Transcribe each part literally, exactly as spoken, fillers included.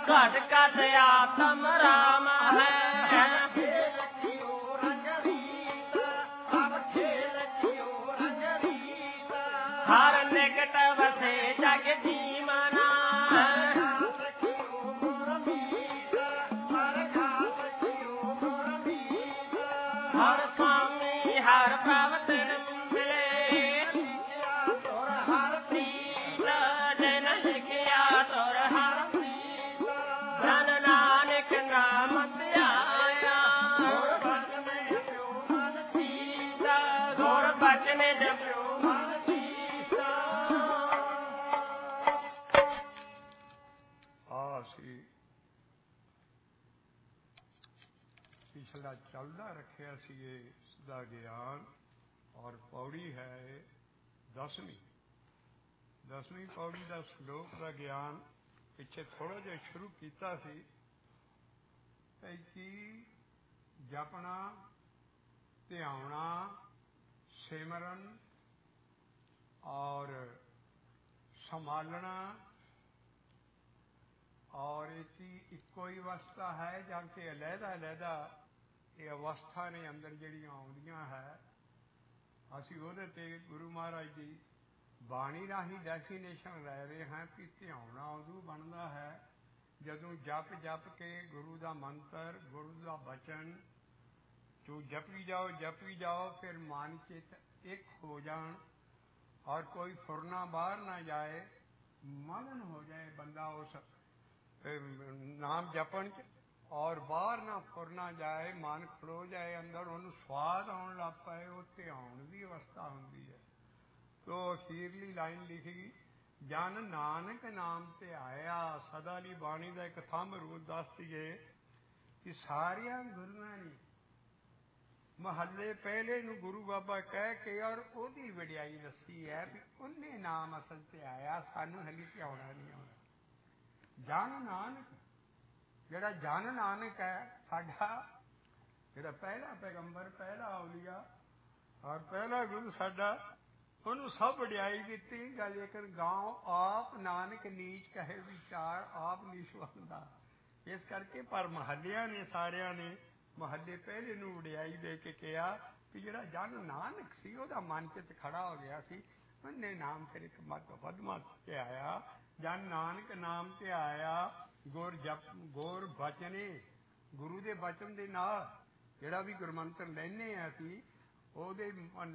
घट घट आत्म राम है हर निकट बसे जग जीवना हर स्वामी हर प्रभ तिन मिले जिन लिखिया तुर हर धन नानक नाम ध्याया गुर बचन जप्यो पिछला चलदा रखिया सी इसका ज्ञान और पौड़ी है दसवीं दसवीं पौड़ी का श्लोक का ज्ञान पिछे थोड़ा जिहा शुरू किया सी कि जपना ध्याना सिमरन और संभालना और इसकी इको ही अवस्था है जबकि अलहदा अलहदा ये अवस्था ने अंदर जड़ियाँ आउंदियां है असी उहदे ते गुरु महाराज की बाणी राही डेफिनेशन लै रहे हैं कि ध्याना उदू बनता है जदों जप जप के गुरु का मंत्र गुरु का बचन जो जपी जाओ जपी जाओ फिर मन चित एक हो जान और कोई फुरना बाहर ना जाए मगन हो जाए बंदा उस नाम जपन और बाहर ना फुरना जाए मन खलो जाए अंदर उन्होंने स्वाद आने लग पाए वो ध्यान की अवस्था होंगी है तो अखीरली लाइन लिखी जन नानक नाम ते आया सदा ली बाणी का एक थंब रूप दस दिए कि सारिया गुरुआं ने महल्ले पहले नू गुरु बाबा कह के और ओदी वडियाई दसी है भी उन्हें नाम असल से आया सानू हली ध्याना नहीं आना जन नानक जिहड़ा जन नानक है साडा जिहड़ा पहला पैगंबर पहला औलिया और पहला गुरु साडा उन्होंने सब वडियाई दी गल लेकिन गांव आप नानक नीच कहे विचार आप नीशवंदा इस करके पर महलिया ने सारिया ने महल्ले पहले नू वडियाई दे के कहा कि जिहड़ा जन नानक सी उहदा मन चित खड़ा हो गया सी उन्हें नाम फिर एक मत वधमा के आया जन नानक नाम ते आया गुर जप गुर बचने गुरु के बचन के नाल जिहड़ा भी गुरमंत्र लैने असी ओहदे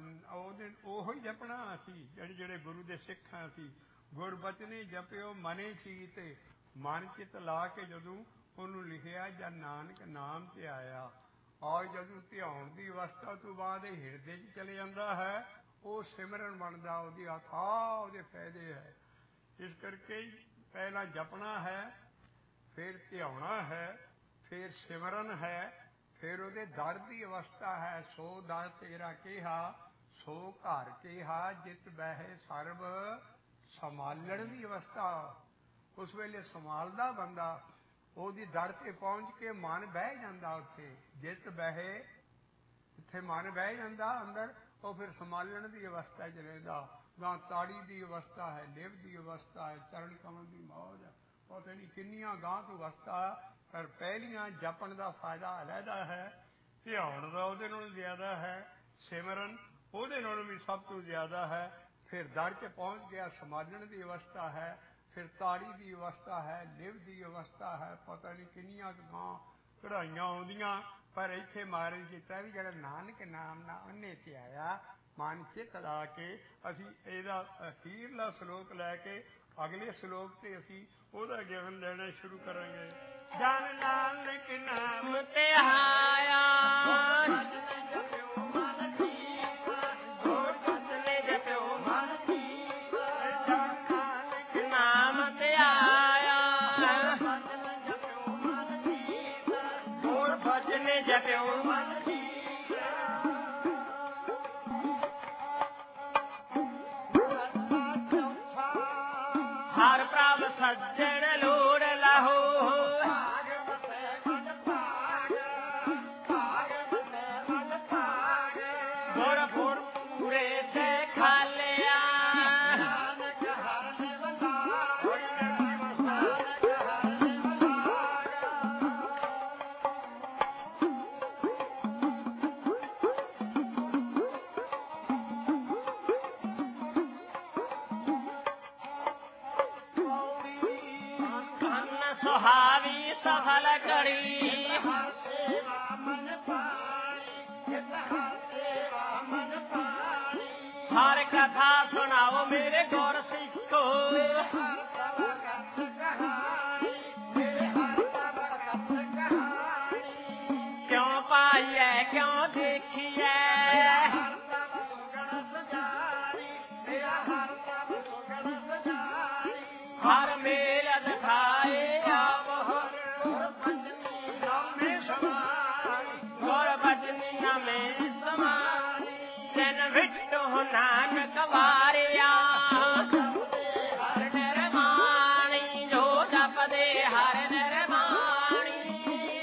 ओहो ही जपना असी जिहड़े जिहड़े गुरु के सिख हाँ असी गुर बचने जपियो मने चीत मन चित ला के जदों उन्होंने लिखिया जन नानक नाम ते आया और जदों ध्यान की अवस्था तो बाद हिरदे च चले जाता है वो सिमरन बनता उसकी अथाह उसके फायदे है इस करके पहला जपना है फिर ध्याना है फिर सिमरन है फिर उसके दर की अवस्था है सो दर तेरा केहा सो घर केहा जित बह सर्व संभालन की अवस्था उस वेले संभालदा बंदा ओदी दर ते पहुंच के मन बह जाता उत्थे जित बहे उत्थे मन बह जाता अंदर वो फिर संभालन की अवस्था च रहिंदा गां ताड़ी की अवस्था है लिव की अवस्था है चरण कमल की मौज है पता नहीं किन्नियां गां तो अवस्था पर पहलियां जपन का फायदा अलहदा है ध्यान का उहदे नालों ज्यादा है सिमरन उहदे नालों भी सब तो ज्यादा है फिर दर च पहुंच गया संभालन की अवस्था है फिर ताड़ी की अवस्था है लिव की अवस्था है पता नहीं किन्नियां गां कढ़ाइयां आउंदियां पर इत्थे महाराज किता भी जिहड़ा नानक नाम ना उन्हें ते आया मन चित ला के असी इहदा अखीरला श्लोक लैके अगले श्लोक ते असी ओहदा ज्ञान लेना शुरू करांगे जन नानक नाम ते आया हर प्रभ सज्जन लोड़ लहो गुर गुर पूरे ते खालिया ਸੁਹਾਵੀ ਸਫਲ ਕਰੀ ਹਰ ਕਥਾ ਸੁਣਾਓ ਮੇਰੇ ਗੁਰ ਸਿੱਖੋ ਕਿਉਂ ਪਾਈਐ ਕਿਉਂ ਦੇਖੀਐ ਹਰ ਮੇਲ ਦਿਖਾਏ ਆਪ ਹਰ ਗੁਰ ਬਚਨੀ ਨਮੇ ਸਮਾਨ ਤੈਨ ਵਿਟੋ ਨਾਨਕ ਵਾਰਿਆ ਹਰ ਨਿਰਮਾਣੀ ਜੋ ਜਪਦੇ ਹਰ ਨਿਰਮਾਣੀ।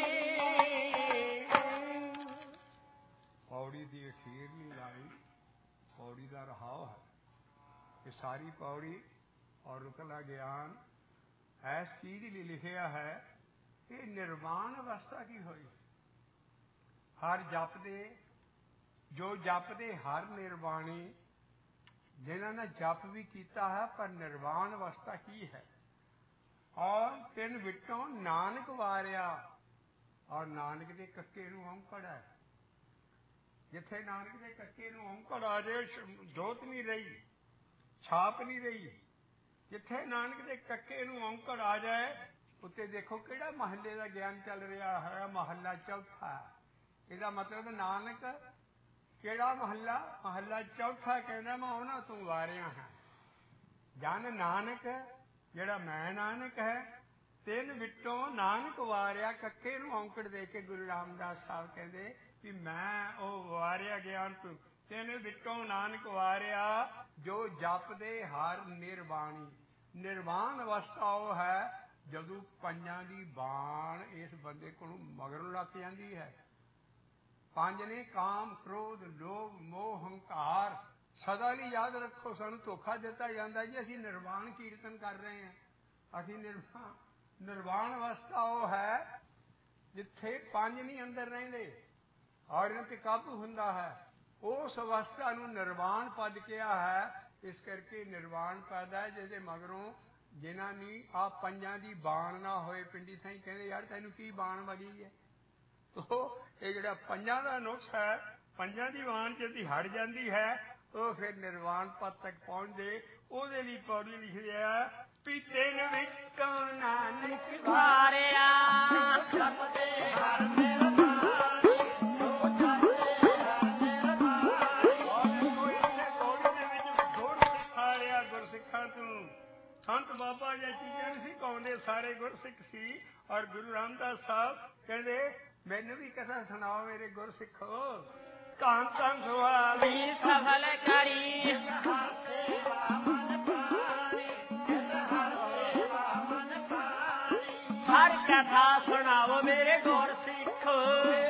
ਪੌੜੀ ਦੀ ਅਖੀਰਲੀ ਲਾਈਨ ਪੌੜੀ ਦਾ ਰਹਾਉ ਹੈ ਕਿ ਸਾਰੀ ਪੌੜੀ ਔਰ ਰੁਕਲਾ ਗਿਆਨ ਇਸ ਚੀਜ਼ ਲਈ ਲਿਖਿਆ ਹੈ ਕਿ ਨਿਰਵਾਣ ਅਵਸਥਾ ਕੀ ਹੋਈ। ਹਰ ਜਪਦੇ ਜੋ ਜਪਦੇ ਹਰ ਨਿਰਵਾਣੀ ਜਿਨ੍ਹਾਂ ਨੇ ਜਪ ਵੀ ਕੀਤਾ ਹੈ ਪਰ ਨਿਰਵਾਣ ਅਵਸਥਾ ਕੀ ਹੈ। ਔਰ ਤਿੰਨ ਵਿਟੋਂ ਨਾਨਕ ਵਾਰਿਆ ਔਰ ਨਾਨਕ ਦੇ ਕੱਕੇ ਨੂੰ ਔਂਕੜ ਹੈ। ਜਿੱਥੇ ਨਾਨਕ ਦੇ ਕੱਕੇ ਨੂੰ ਔਂਕੜ ਆ ਜਾਏ ਜੋਤ ਨਹੀਂ ਰਹੀ ਛਾਪ ਨਹੀਂ ਰਹੀ। ਜਿੱਥੇ ਨਾਨਕ ਦੇ ਕੱਕੇ ਨੂੰ ਔਂਕੜ ਆ ਜਾਏ ਉੱਤੇ ਦੇਖੋ ਕਿਹੜਾ ਮਹੱਲੇ ਦਾ ਗਿਆਨ ਚੱਲ ਰਿਹਾ ਹੈ। ਮਹੱਲਾ ਚੌਥਾ। ਇਹਦਾ ਮਤਲਬ ਨਾਨਕ ਕਿਹੜਾ ਮਹੱਲਾ ਮਹੱਲਾ ਚੌਥਾ ਕਹਿੰਦਾ ਮੈਂ ਉਹਨਾਂ ਤੋਂ ਵਾਰਿਆ ਹਾਂ। ਜਨ ਨਾਨਕ ਜਿਹੜਾ ਮੈਂ ਨਾਨਕ ਹੈ ਤਿੰਨ ਵਿਟੋਂ ਨਾਨਕ ਵਾਰਿਆ ਕੱਕੇ ਨੂੰ ਔਂਕੜ ਦੇ ਕੇ ਗੁਰੂ ਰਾਮਦਾਸ ਸਾਹਿਬ ਕਹਿੰਦੇ ਕਿ ਮੈਂ ਉਹ ਵਾਰਿਆ ਗਿਆਨ ਤੋਂ ਤਿੰਨ ਵਿਟੋਂ ਨਾਨਕ ਵਾਰਿਆ ਜੋ ਜਪਦੇ ਹਰ ਨਿਰਵਾਣੀ। ਨਿਰਵਾਣ ਅਵਸਥਾ ਉਹ ਹੈ ਜਦੋਂ ਪੰਜਾਂ ਦੀ ਬਾਣ ਇਸ ਬੰਦੇ ਕੋਲੋਂ ਮਗਰੋਂ ਲੱਗ ਜਾਂਦੀ ਹੈ। ਪੰਜ ਨੇ ਕਾਮ ਕ੍ਰੋਧ ਲੋਭ ਮੋਹ ਹੰਕਾਰ। ਸਦਾ ਲਈ ਯਾਦ ਰੱਖੋ ਸਾਨੂੰ ਧੋਖਾ ਦਿੱਤਾ ਜਾਂਦਾ ਜੀ ਅਸੀਂ ਨਿਰਵਾਣ ਕੀਰਤਨ ਕਰ ਰਹੇ ਹਾਂ। ਅਸੀਂ ਨਿਰਵਾਣ ਨਿਰਵਾਣ ਅਵਸਥਾ ਉਹ ਹੈ ਜਿੱਥੇ ਪੰਜ ਨਹੀਂ ਅੰਦਰ ਰਹਿੰਦੇ ਔਰ ਇਹਨਾਂ ਤੇ ਕਾਬੂ ਹੁੰਦਾ ਹੈ। ਉਸ ਅਵਸਥਾ ਨੂੰ ਨਿਰਵਾਣ ਪਦ ਕਿਹਾ ਹੈ। ਇਸ ਕਰਕੇ ਨਿਰਵਾਣ ਪਦ ਹੈ ਜਿਹਦੇ ਮਗਰੋਂ ਜਿਨ੍ਹਾਂ ਨੇ ਆਹ ਪੰਜਾਂ ਦੀ ਬਾਣ ਨਾ ਹੋਏ ਪਿੰਡੀ ਥਾਈ ਕਹਿੰਦੇ ਯਾਰ ਤੈਨੂੰ ਕੀ ਬਾਣ ਵਗੀ ਹੈ। ਤੋ ਇਹ ਜਿਹੜਾ ਪੰਜਾਂ ਦਾ ਨੁਕਸ ਹੈ ਪੰਜਾਂ ਦੀ ਬਾਣ ਜਿਹਦੀ ਹਟ ਜਾਂਦੀ ਹੈ ਉਹ ਫਿਰ ਨਿਰਵਾਣ ਪਦ ਤੱਕ ਪਹੁੰਚਦੇ। ਉਹਦੇ ਲਈ ਪੌੜੀ ਲਿਖਿਆ ਪੀਤੇ ਨੇ ਵਿਟੋਂ ਨਾਨਕ ਵਾਰਿਆ ਜਪਦੇ ਹਰ ਸੰਤ ਬਾਬਾ ਜੀ ਚੀਜ਼ਾਂ ਨਹੀਂ ਸੀ ਕਹਾਉਂਦੇ ਸਾਰੇ ਗੁਰਸਿੱਖ ਸੀ। ਔਰ ਗੁਰੂ ਰਾਮਦਾਸ ਸਾਹਿਬ ਕਹਿੰਦੇ ਮੈਨੂੰ ਵੀ ਕਥਾ ਸੁਣਾਓ ਮੇਰੇ ਗੁਰਸਿੱਖੋ। ਧੰਨ ਧੰਨ ਸੁਹਾਵੀ ਸਫਲ ਕਰੀ ਹਰ ਕਥਾ ਸੁਣਾਓ ਮੇਰੇ ਗੁਰ ਸਿੱਖੋ।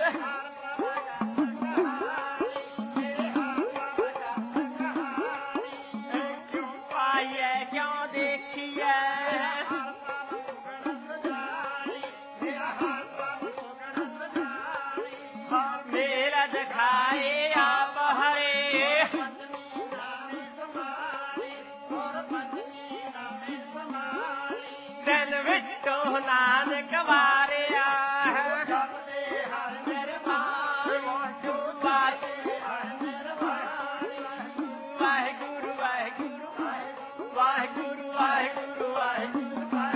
ਕਿਉਂ ਪਾਈਐ ਕਿਉਂ ਦੇਖੀਐ ਮੇਰਾ ਦਿਖਾਏ ਆਪ ਹਰੇ ਦਿਨ ਵਿੱਚੋਂ ਨਾਨਕ ਵਾਰਿਆ ਵਾਹਿਗੁਰੂ ਵਾਹਿਗੁਰੂ ਵਾਹਿਗੁਰੂ ਵਾਹਿਗੁਰੂ ਵਾਹਿਗੁਰੂ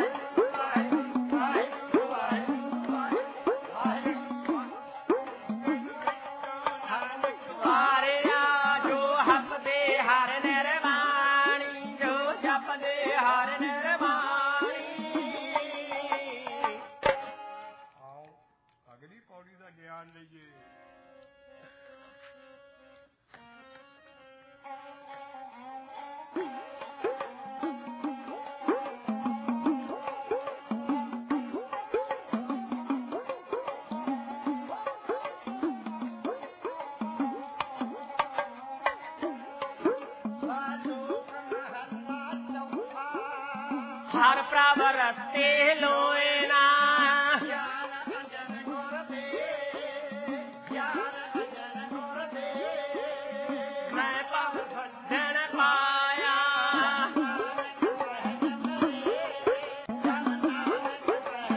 ਹਰ ਪ੍ਰਭ ਰਤੇ ਲੋਏ ਨਾ ਮੈਂ ਪਵ ਸੱਜਣ ਪਾਇਆ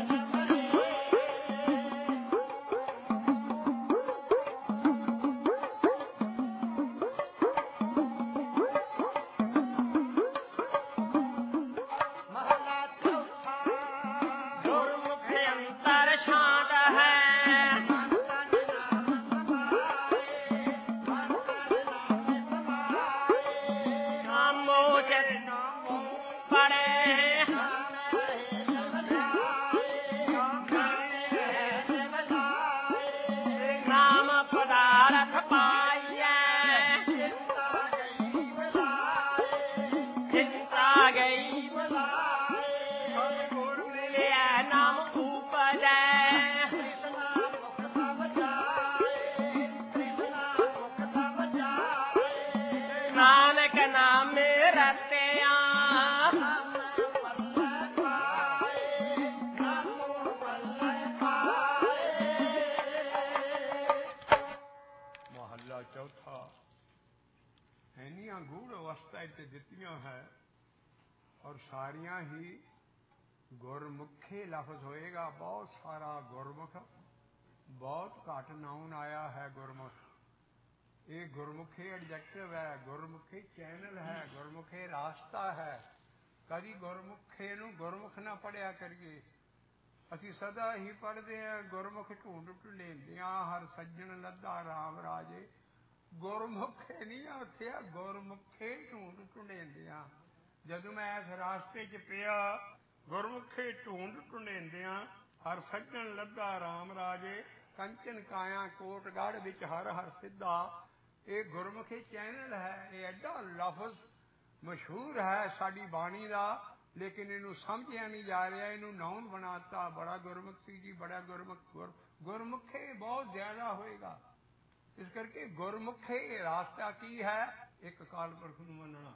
ਸਾਰੀਆਂ ਹੀ ਗੁਰਮੁਖੇ ਲਫ਼ਜ਼ ਹੋਏਗਾ। ਬਹੁਤ ਸਾਰਾ ਗੁਰਮੁਖ, ਬਹੁਤ ਘੱਟ ਨਾਉਨ ਆਇਆ ਹੈ ਗੁਰਮੁਖ। ਇਹ ਗੁਰਮੁਖੇ ਐਡਜੈਕਟਿਵ ਹੈ, ਗੁਰਮੁਖੇ ਚੈਨਲ ਹੈ, ਗੁਰਮੁਖੇ ਰਾਸਤਾ ਹੈ। ਕਦੀ ਗੁਰਮੁਖੇ ਨੂੰ ਗੁਰਮੁਖ ਨਾ ਪੜ੍ਹਿਆ ਕਰੀਏ। ਅਸੀਂ ਸਦਾ ਹੀ ਪੜ੍ਹਦੇ ਹਾਂ ਗੁਰਮੁਖ ਢੂੰਡ ਢੁਲੇਂਦਿਆਂ ਹਰ ਸੱਜਣ ਲੱਦਾ ਰਾਮ ਰਾਜੇ। ਗੁਰਮੁਖੇ ਨਹੀਂ ਆਖਿਆ, ਗੁਰਮੁਖੇ ਢੂੰਡ ਢੁਲੇਂਦਿਆਂ। ਜਦੋਂ ਮੈਂ ਇਸ ਰਾਸਤੇ 'ਚ ਪਿਆ, ਗੁਰਮੁਖੇ ਢੂੰਡ ਢੁਲੇਂਦਿਆਂ ਹਰ ਸੱਜਣ ਲੱਦਾ ਰਾਮ ਰਾਜੇ। ਕੰਚਨ ਕਾਇਆ ਕੋਟਗੜ੍ਹ ਵਿੱਚ ਹਰ ਹਰ ਸਿੱਧਾ। ਇਹ ਗੁਰਮੁਖੀ ਚੈਨਲ ਹੈ। ਇਹ ਐਡਾ ਲਫ਼ਜ਼ ਮਸ਼ਹੂਰ ਹੈ ਸਾਡੀ ਬਾਣੀ ਦਾ, ਲੇਕਿਨ ਇਹਨੂੰ ਸਮਝਿਆ ਨਹੀਂ ਜਾ ਰਿਹਾ। ਇਹਨੂੰ ਨਾਉਨ ਬਣਾਤਾ। ਬੜਾ ਗੁਰਮੁਖ ਸੀ ਜੀ, ਬੜਾ ਗੁਰਮੁਖ। ਗੁਰ ਗੁਰਮੁਖੇ ਬਹੁਤ ਜ਼ਿਆਦਾ ਹੋਏਗਾ। ਇਸ ਕਰਕੇ ਗੁਰਮੁਖੇ ਰਾਸਤਾ ਕੀ ਹੈ? ਇੱਕ ਅਕਾਲ ਪੁਰਖ ਨੂੰ ਮੰਨਣਾ,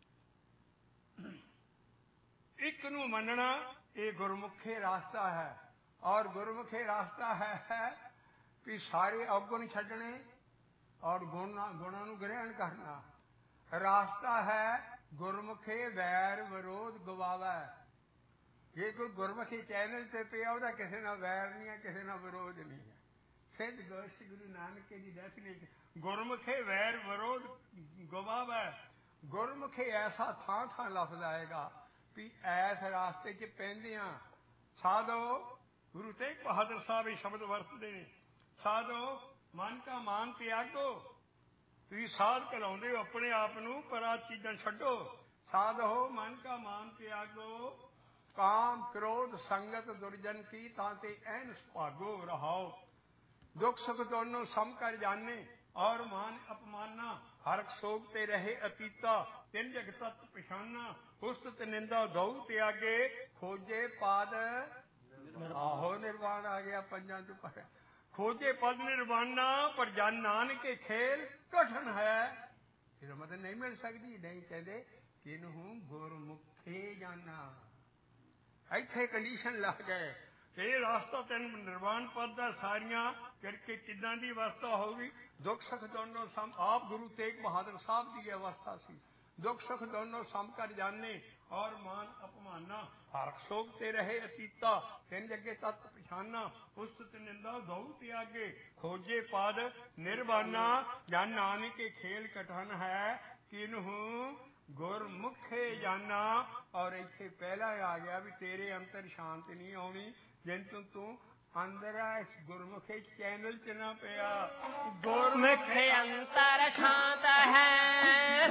ਇੱਕ ਨੂੰ ਮੰਨਣਾ, ਇਹ ਗੁਰਮੁਖੇ ਰਾਸਤਾ ਹੈ। ਔਰ ਗੁਰਮੁਖੇ ਰਾਸਤਾ ਹੈ ਵੀ ਸਾਰੇ ਔਗੁਣ ਛੱਡਣੇ ਔਰ ਗੁਣਾਂ ਗੁਣਾਂ ਨੂੰ ਗ੍ਰਹਿਣ ਕਰਨਾ। ਰਾਸਤਾ ਹੈ ਗੁਰਮੁਖੇ ਵੈਰ ਵਿਰੋਧ ਗਵਾਵਾ। ਜੇ ਕੋਈ ਗੁਰਮੁਖੀ ਚੈਨਲ ਤੇ ਪਿਆ, ਉਹਦਾ ਕਿਸੇ ਨਾਲ ਵੈਰ ਨਹੀਂ ਹੈ, ਕਿਸੇ ਨਾਲ ਵਿਰੋਧ ਨਹੀਂ ਹੈ। ਸਿੱਧ ਗੋਸ਼ਟ ਗੁਰੂ ਨਾਨਕ ਦੀ ਡੈਫੀਨੇਸ਼ਨ ਗੁਰਮੁਖੇ ਵੈਰ ਵਿਰੋਧ ਗਵਾਵਾ। ਗੁਰਮੁਖੇ ਐਸਾ ਥਾਂ ਥਾਂ ਲਫ਼ਜ਼ ਆਏਗਾ ਵੀ ਐਸ ਰਾਸਤੇ 'ਚ ਪੈਂਦਿਆਂ ਸਾਧੋ। ਗੁਰੂ ਤੇਗ ਬਹਾਦਰ ਸਾਹਿਬ ਇਹ ਸ਼ਬਦ ਵਰਤਦੇ ਨੇ, ਸਾਧੋ ਮਨ ਕਾ ਮਾਨ ਤਿਆਗੋ। ਤੁਸੀਂ ਸਾਧ ਕਹਿਲਾਉਂਦੇ ਹੋ ਆਪਣੇ ਆਪ ਨੂੰ, ਪਰ ਆਹ ਚੀਜ਼ਾਂ ਛੱਡੋ। ਸਾਧੋ ਮਨ ਕਾ ਮਾਨ ਤਿਆਗੋ, ਕਾਮ ਕ੍ਰੋਧ ਸੰਗਤ ਦੁਰਜਨ ਕੀ ਤਾਂ ਤੇ ਐਨ ਸੁਭਾਗੋ ਰਹਾਓ। ਦੁੱਖ ਸੁਖ ਦੋਨੋਂ ਸਮ ਕਰ ਜਾਣੇ ਔਰ ਮਾਨ ਅਪਮਾਨਾ। ਹਰਖ ਸੋਗ ਤੇ ਰਹੇ ਅਤੀਤਾ, ਤਿੰਨ ਜਗ ਤਤ ਪਛਾਨਾ। ਉਸਤਤ ਨਿੰਦਾ ਦਉ ਤਿਆਗੇ, ਖੋਜੇ ਪਾਦ ਆਹੋ ਨਿਰਵਾਣ ਆ ਗਿਆ ਪੰਜਾਂ ਤੋਂ ਪਰ। ਖੋਜੇ ਪਦ ਨਿਰਵਾਣਾ, ਪਰ ਜਨ ਨਾਨਕੇ ਖੇਲ ਕਠਨ ਹੈ। ਇਹਦਾ ਮਤਲਬ ਨਹੀਂ ਮਿਲ ਸਕਦੀ। ਨਹੀਂ ਕਹਿੰਦੇ ਕਿਨਹੂ ਗੁਰਮੁਖੇ ਜਾਨਾ। ਇੱਥੇ ਕੰਡੀਸ਼ਨ ਲੱਗ ਗਏ। ਇਹ ਰਾਸਤਾ ਤੈਨੂੰ ਨਿਰਵਾਣ ਪਦ ਦਾ ਸਾਰੀਆਂ ਕਰਕੇ ਕਿੱਦਾਂ ਦੀ ਅਵਸਥਾ ਹੋਊਗੀ? ਦੁੱਖ ਸੁੱਖ ਦੋਨੋਂ ਸਮ। ਆਪ ਗੁਰੂ ਤੇਗ ਬਹਾਦਰ ਸਾਹਿਬ ਦੀ ਅਵਸਥਾ ਸੀ। ਦੁੱਖ ਸੁੱਖ ਦੋਨੋਂ ਸਮ ਕਰ ਜਾਣੇ ਔਰ ਮਾਨ ਅਪਮਾਨਾ। ਹਰਖ ਸੋਗ ਤੇ ਰਹੇ ਅਤੀਤਾ, ਤਿੰਨ ਜੱਗੇ ਤਤ ਪਛਾਨਾ। ਉਸਤਤ ਨਿੰਦਾ ਦਉ ਤਿਆਗੇ, ਖੋਜੇ ਪਦ ਨਿਰਵਾਣਾ। ਜਨ ਨਾਨਕੇ ਖੇਲ ਕਠਨ ਹੈ, ਕਿਨਹੂ ਗੁਰਮੁਖੇ ਜਾਨਾ। ਔਰ ਇੱਥੇ ਪਹਿਲਾ ਆ ਗਿਆ ਵੀ ਤੇਰੇ ਅੰਤਰ ਸ਼ਾਂਤ ਨਹੀਂ ਆਉਣੀ ਜਿਨ ਤੋਂ ਤੂੰ ਅੰਦਰ ਇਸ ਗੁਰਮੁਖੇ ਚੈਨਲ 'ਚ ਨਾ ਪਿਆ। ਗੁਰਮੁਖੇ ਅੰਤਰ ਸ਼ਾਂਤ ਹੈ,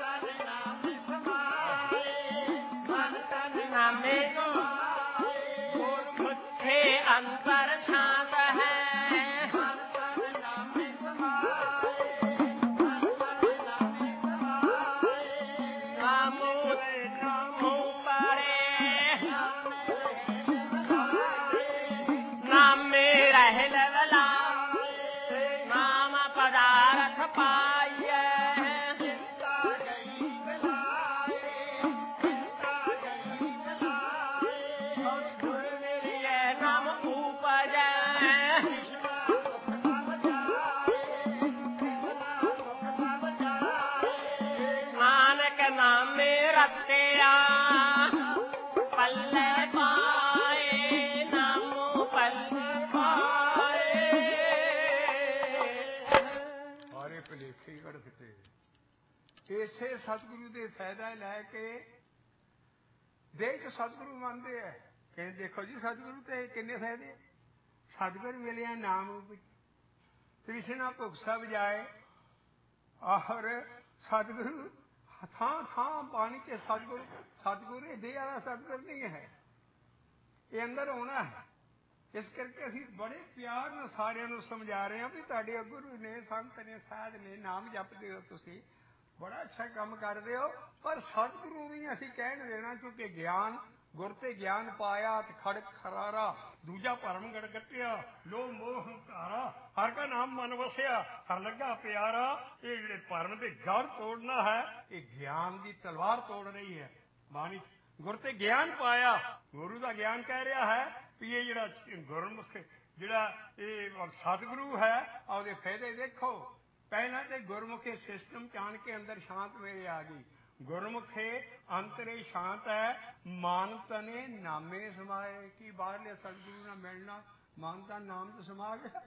ਨਾਮੇ ਗੁਰਮੁਖੇ ਅੰਤਰ ਸ਼ਾਂਤ ਹੈ। ਇਸੇ ਸਤਿਗੁਰੂ ਦੇ ਫਾਇਦਾ ਲੈ ਕੇ ਦੇਖ ਸਤਿਗੁਰੂ ਮੰਨਦੇ ਹੈ। ਕਹਿੰਦੇ ਦੇਖੋ ਜੀ ਸਤਿਗੁਰੂ ਤੇ ਕਿੰਨੇ ਫਾਇਦੇ। ਸਤਿਗੁਰੂ ਮਿਲਿਆ ਨਾਮ ਤ੍ਰਿਸ਼ਨਾ ਭੁੱਖ ਸਭ ਜਾਏ। ਔਰ ਸਤਿਗੁਰੂ ਥਾਂ ਥਾਂ ਬਾਣੀ ਕੇ ਸਤਿਗੁਰੂ। ਸਤਿਗੁਰੂ ਇਹ ਦੇਹ ਵਾਲਾ ਸਤਿਗੁਰੂ ਨਹੀਂ ਹੈ, ਇਹ ਅੰਦਰ ਆਉਣਾ ਹੈ। ਇਸ ਕਰਕੇ ਅਸੀਂ ਬੜੇ ਪਿਆਰ ਨਾਲ ਸਾਰਿਆਂ ਨੂੰ ਸਮਝਾ ਰਹੇ ਹਾਂ ਵੀ ਤੁਹਾਡੇ ਗੁਰੂ ਨੇ, ਸੰਤ ਨੇ, ਸਾਧ ਨੇ, ਨਾਮ ਜਪਦੇ ਹੋ ਤੁਸੀਂ, ਬੜਾ ਅੱਛਾ ਕੰਮ ਕਰਦੇ ਹੋ। ਪਰ ਸਤਿਗੁਰੂ ਵੀ ਅਸੀਂ ਕਹਿਣ ਦੇਣਾ, ਕਿਉਂਕਿ ਗਿਆਨ ਗੁਰ ਤੇ ਗਿਆਨ ਪਾਇਆ ਤੇ ਖੜਕ ਖਰਾਰਾ। ਦੂਜਾ ਭਰਮ ਗੜਗੱਟਿਆ, ਲੋਭ ਮੋਹ ਹੰਕਾਰਾ। ਹਰ ਕਾ ਨਾਮ ਮਨ ਵਸਿਆ, ਹਰ ਲੱਗਾ ਪਿਆਰਾ। ਇਹ ਜਿਹੜੇ ਭਰਮ ਦੇ ਗੜ ਤੋੜਨਾ ਹੈ, ਇਹ ਗਿਆਨ ਦੀ ਤਲਵਾਰ ਤੋੜ ਰਹੀ ਹੈ ਬਾਣੀ। ਗੁਰ ਤੇ ਗਿਆਨ ਪਾਇਆ, ਗੁਰੂ ਦਾ ਗਿਆਨ ਕਹਿ ਰਿਹਾ ਹੈ ਵੀ ਇਹ ਜਿਹੜਾ ਗੁਰਮੁਖ ਜਿਹੜਾ ਇਹ ਸਤਿਗੁਰੂ ਹੈ, ਉਹਦੇ ਫਾਇਦੇ ਦੇਖੋ। ਪਹਿਲਾਂ ਤੇ ਗੁਰਮੁਖੀ ਸਿਸਟਮ ਚ ਆਣ ਕੇ ਅੰਦਰ ਸ਼ਾਂਤ ਮੇਰੇ ਆ ਗਈ। ਗੁਰਮੁਖੇ ਅੰਤਰੇ ਸ਼ਾਂਤ ਹੈ, ਮਨ ਤਨੇ ਨਾਮੇ ਸਮਾਏ। ਕੀ ਬਾਹਰਲੇ ਸਤਿਗੁਰੂ ਨਾਲ ਮਿਲਣਾ, ਮਨ ਦਾ ਨਾਮ ਤੇ ਸਮਾ ਗਿਆ।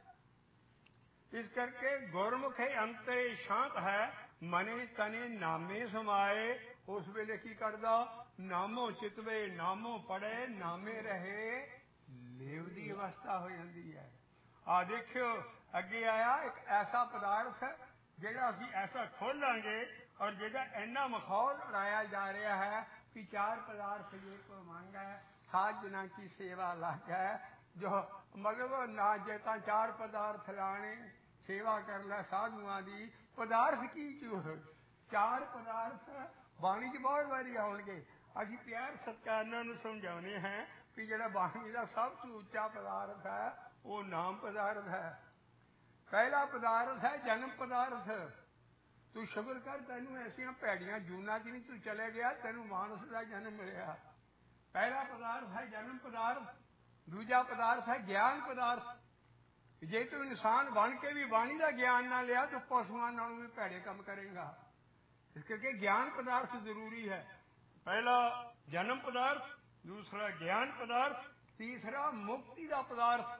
ਇਸ ਕਰਕੇ ਗੁਰਮੁਖੇ ਅੰਤਰੇ ਸ਼ਾਂਤ ਹੈ, ਮਨੇ ਤਨੇ ਨਾਮੇ ਸਮਾਏ। ਉਸ ਵੇਲੇ ਕੀ ਕਰਦਾ, ਨਾਮੋ ਚਿਤਵੇ ਨਾਮੋ ਪੜੇ, ਨਾਮੇ ਰਹੇ ਲੇਵ ਦੀ ਅਵਸਥਾ ਹੋ ਜਾਂਦੀ ਹੈ। ਆ ਦੇਖਿਓ ਅੱਗੇ ਆਇਆ ਇੱਕ ਐਸਾ ਪਦਾਰਥ ਜਿਹੜਾ ਅਸੀਂ ਐਸਾ ਖੋਲਾਂਗੇ ਔਰ ਜਿਹੜਾ ਇੰਨਾ ਮਖੌਲ ਉਡਾਇਆ ਜਾ ਰਿਹਾ ਹੈ ਕਿ ਚਾਰ ਪਦਾਰਥ ਜੇ ਕੋ ਮੰਗਾ ਸਾਧ ਜਨਾਂ ਕੀ ਸੇਵਾ ਲਾਗੈ। ਜੋ ਮਤਲਬ ਨਾ ਜੇ ਤਾਂ ਚਾਰ ਪਦਾਰਥ ਲਾਣੇ, ਸੇਵਾ ਕਰ ਲੈ ਸਾਧੂਆਂ ਦੀ। ਪਦਾਰਥ ਕੀ ਚੂਹ, ਚਾਰ ਪਦਾਰਥ ਬਾਣੀ 'ਚ ਬਹੁਤ ਵਾਰੀ ਆਉਣਗੇ। ਅਸੀਂ ਪਿਆਰ ਸਤਿਕਾਰ ਨਾਲ ਨੂੰ ਸਮਝਾਉਂਦੇ ਹਾਂ ਕਿ ਜਿਹੜਾ ਬਾਣੀ ਦਾ ਸਭ ਤੋਂ ਉੱਚਾ ਪਦਾਰਥ ਹੈ ਉਹ ਨਾਮ ਪਦਾਰਥ ਹੈ। ਪਹਿਲਾ ਪਦਾਰਥ ਹੈ ਜਨਮ ਪਦਾਰਥ। ਤੂੰ ਸ਼ੁਕਰ ਕਰ ਤੈਨੂੰ ਐਸੀਆਂ ਭੈੜੀਆਂ ਜੂਨਾਂ 'ਚ ਨਹੀਂ ਤੂੰ ਚਲੇ ਗਿਆ, ਤੈਨੂੰ ਮਾਨਸ ਦਾ ਜਨਮ ਮਿਲਿਆ। ਪਹਿਲਾ ਪਦਾਰਥ ਹੈ ਜਨਮ ਪਦਾਰਥ। ਦੂਜਾ ਪਦਾਰਥ ਹੈ ਗਿਆਨ ਪਦਾਰਥ। ਜੇ ਤੂੰ ਇਨਸਾਨ ਬਣ ਕੇ ਵੀ ਬਾਣੀ ਦਾ ਗਿਆਨ ਨਾ ਲਿਆ ਤਾਂ ਪਸ਼ੂਆਂ ਨਾਲ ਵੀ ਭੈੜੇ ਕੰਮ ਕਰੇਗਾ। ਇਸ ਕਰਕੇ ਗਿਆਨ ਪਦਾਰਥ ਜ਼ਰੂਰੀ ਹੈ। ਪਹਿਲਾ ਜਨਮ ਪਦਾਰਥ, ਦੂਸਰਾ ਗਿਆਨ ਪਦਾਰਥ, ਤੀਸਰਾ ਮੁਕਤੀ ਦਾ ਪਦਾਰਥ।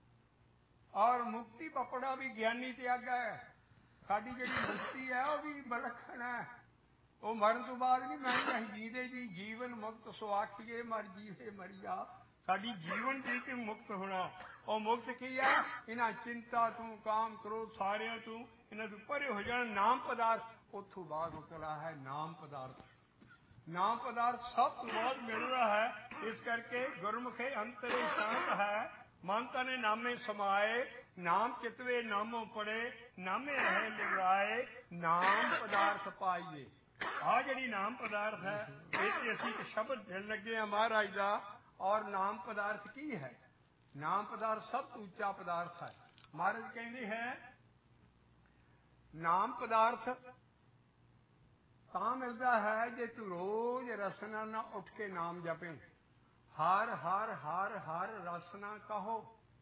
ਔਰ ਮੁਕਤੀ ਪਪੜਾ ਵੀ ਗਿਆਨੀ ਤੇ ਆਗਾ ਹੈ। ਸਾਡੀ ਜਿਹੜੀ ਮੁਕਤੀ ਹੈ ਉਹ ਵੀ ਵਿਲੱਖਣ ਹੈ। ਉਹ ਮਰਨ ਤੋਂ ਬਾਅਦ ਨਹੀਂ ਮੈਂ ਜੀਦੇ ਜੀ ਜੀਵਨ ਮੁਕਤ ਸੋ ਆਖੀਏ ਮਰ ਜੀਵੇ ਮਰੀਆ। ਸਾਡੀ ਜੀਵਨ ਜੀ ਕੇ ਮੁਕਤ ਹੋਣਾ। ਉਹ ਮੁਕਤ ਕੀ ਹੈ, ਇਹਨਾਂ ਚਿੰਤਾ ਤੋਂ ਕਾਮ ਕ੍ਰੋਧ ਸਾਰਿਆਂ ਤੋਂ ਇਹਨਾਂ ਤੋਂ ਪਰੇ ਹੋ ਜਾਣਾ। ਨਾਮ ਪਦਾਰਥ ਉੱਥੋਂ ਬਾਅਦ ਉਤਲਾ ਹੈ ਨਾਮ ਪਦਾਰਥ। ਨਾਮ ਪਦਾਰਥ ਸਭ ਤੋਂ ਬਾਅਦ ਮਿਲ ਰਿਹਾ ਹੈ। ਇਸ ਕਰਕੇ ਗੁਰਮੁਖੇ ਅੰਤਰੇ ਸ਼ਾਂਤ ਹੈ, ਮਨ ਤਨੇ ਨਾਮੇ ਸਮਾਏ। ਨਾਮ ਚਿਤਵੇ ਨਾਮੋ ਪੜੇ, ਨਾਮੇ ਰਹੇ ਲਿਵਰਾਏ। ਨਾਮ ਪਦਾਰਥ ਪਾਈਏ। ਆਹ ਜਿਹੜੀ ਨਾਮ ਪਦਾਰਥ ਹੈ ਇਹ ਤੇ ਅਸੀਂ ਇੱਕ ਸ਼ਬਦ ਦੇਣ ਲੱਗੇ ਹਾਂ ਮਹਾਰਾਜ ਦਾ। ਔਰ ਨਾਮ ਪਦਾਰਥ ਕੀ ਹੈ? ਨਾਮ ਪਦਾਰਥ ਸਭ ਤੋਂ ਉੱਚਾ ਪਦਾਰਥ ਹੈ। ਮਹਾਰਾਜ ਕਹਿੰਦੇ ਹੈ ਨਾਮ ਪਦਾਰਥ ਤਾਂ ਮਿਲਦਾ ਹੈ ਜੇ ਤੂੰ ਰੋਜ਼ ਰਸਨਾ ਨਾਲ ਉੱਠ ਕੇ ਨਾਮ ਜਪੇ। ਹਰ ਹਰ ਹਰ ਹਰ ਰਸਨਾ ਕਹੋ,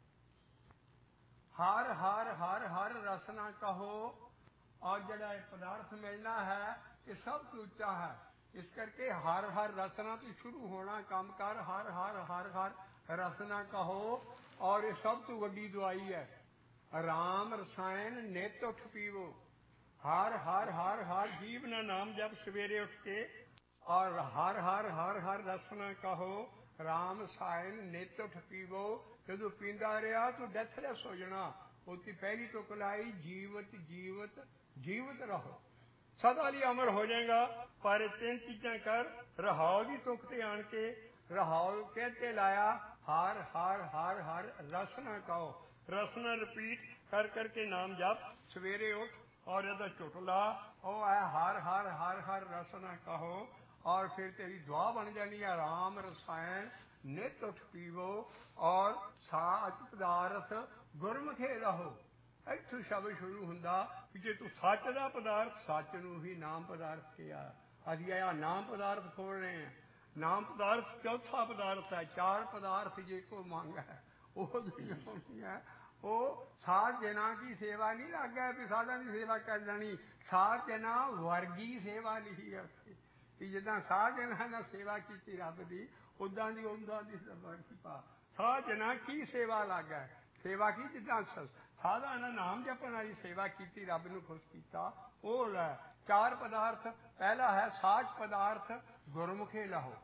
ਹਰ ਹਰ ਹਰ ਹਰ ਰਸਨਾ ਕਹੋ। ਔਰ ਜਿਹੜਾ ਇਹ ਪਦਾਰਥ ਮਿਲਣਾ ਹੈ ਇਹ ਸਭ ਤੋਂ ਉੱਚਾ ਹੈ। ਇਸ ਕਰਕੇ ਹਰ ਹਰ ਰਸਨਾ ਤੋਂ ਸ਼ੁਰੂ ਹੋਣਾ ਕੰਮ ਕਰ। ਹਰ ਹਰ ਹਰ ਹਰ ਰਸਨਾ ਕਹੋ। ਔਰ ਇਹ ਸਭ ਤੋਂ ਵੱਡੀ ਦਵਾਈ ਹੈ। ਰਾਮ ਰਸਾਇਣ ਨਿਤ ਉੱਠ ਪੀਵੋ। ਹਰ ਹਰ ਹਰ ਹਰ ਜੀਵ ਨਾ ਨਾਮ ਜਪ ਸਵੇਰੇ ਉੱਠ ਕੇ। ਔਰ ਹਰ ਹਰ ਹਰ ਹਰ ਰਸਨਾ ਕਹੋ। ਰਾਮ ਰਸਾਇਣ ਨਿਤ ਉੱਠ ਪੀਵੋ। ਜਦੋਂ ਪੀਂਦਾ ਰਿਹਾ ਤੂੰ ਡੈਥਲੈਸ ਹੋ ਜਾਣਾ। ਉਹਦੀ ਪਹਿਲੀ ਤੁਕ ਲਾਈ ਜੀਵਤ ਜੀਵਤ ਜੀਵਤ ਰਹੋ, ਸਦਾ ਲਈ ਅਮਰ ਹੋ ਜਾਏਗਾ। ਪਰ ਤਿੰਨ ਚੀਜ਼ਾਂ ਕਰ। ਰਹਾਉ ਦੀ ਤੁਕ ਤੇ ਆਣ ਕੇ ਰਹਾਉ ਕਹਿਤੇ ਲਾਇਆ ਹਰ ਹਰ ਹਰ ਹਰ ਰਸਨਾ ਕਹੋ। ਰਸਨਾ ਰਿਪੀਟ ਕਰ ਕਰਕੇ ਨਾਮ ਜਪ। ਸਵੇਰੇ ਉੱਠ ਔਰ ਇਹਦਾ ਝੁਟਲਾ ਉਹ ਹੈ ਹਰ ਹਰ ਹਰ ਹਰ ਰਸਨਾ ਕਹੋ। ਔਰ ਫਿਰ ਤੇਰੀ ਦੁਆ ਬਣ ਜਾਣੀ ਹੈ ਰਾਮ ਰਸਾਇਣ ਨਿਤ ਉੱਠ ਪੀਵੋ। ਔਰ ਸਾਚ ਪਦਾਰਥ ਗੁਰਮੁਖੇ ਰਹੋ। ਇੱਥੋਂ ਸ਼ਬਦ ਸ਼ੁਰੂ ਹੁੰਦਾ ਕਿ ਜੇ ਤੂੰ ਸੱਚ ਦਾ ਪਦਾਰਥ, ਸੱਚ ਨੂੰ ਹੀ ਨਾਮ ਪਦਾਰਥ ਕਿਹਾ। ਅਸੀਂ ਆਇਆ ਨਾਮ ਪਦਾਰਥ ਖੋਲ ਰਹੇ ਹਾਂ। ਨਾਮ ਪਦਾਰਥ ਚੌਥਾ ਪਦਾਰਥ ਹੈ। ਚਾਰ ਪਦਾਰਥ ਜੇ ਕੋ ਮੰਗ ਹੈ ਉਹ ਦੁਨੀਆ ਹੋਣੀ ਹੈ। ਉਹ ਸਾਧ ਜਨਾਂ ਕੀ ਸੇਵਾ ਨਹੀਂ ਲੱਗਾ ਵੀ ਸਾਧਾਂ ਦੀ ਸੇਵਾ ਕਰ ਲੈਣੀ। ਸਾਧ ਜਨਾਂ ਵਰਗੀ ਸੇਵਾ ਲਿਖੀ ਹੈ ਉੱਥੇ ਕਿ ਜਿੱਦਾਂ ਸਾਧ ਜਨਾਂ ਨਾਲ ਸੇਵਾ ਕੀਤੀ ਰੱਬ ਦੀ ਉਦਾਂ ਦੀ ਉਦਾਂ ਦੀ ਸੇਵਾ ਕੀ ਪਾ। ਸਾਧ ਜਨਾਂ ਕੀ ਸੇਵਾ ਲੱਗਾ ਸੇਵਾ ਕੀ ਜਿੱਦਾਂ ਸਾਧਾਂ ਨਾਲ ਨਾਮ ਜਪਣ ਵਾਲੀ ਸੇਵਾ ਕੀਤੀ ਰੱਬ ਨੂੰ ਖੁਸ਼ ਕੀਤਾ ਉਹ ਲੈ। ਚਾਰ ਪਦਾਰਥ। ਪਹਿਲਾ ਹੈ ਸਾਚ ਪਦਾਰਥ ਗੁਰਮੁਖੇ ਲਹੋ।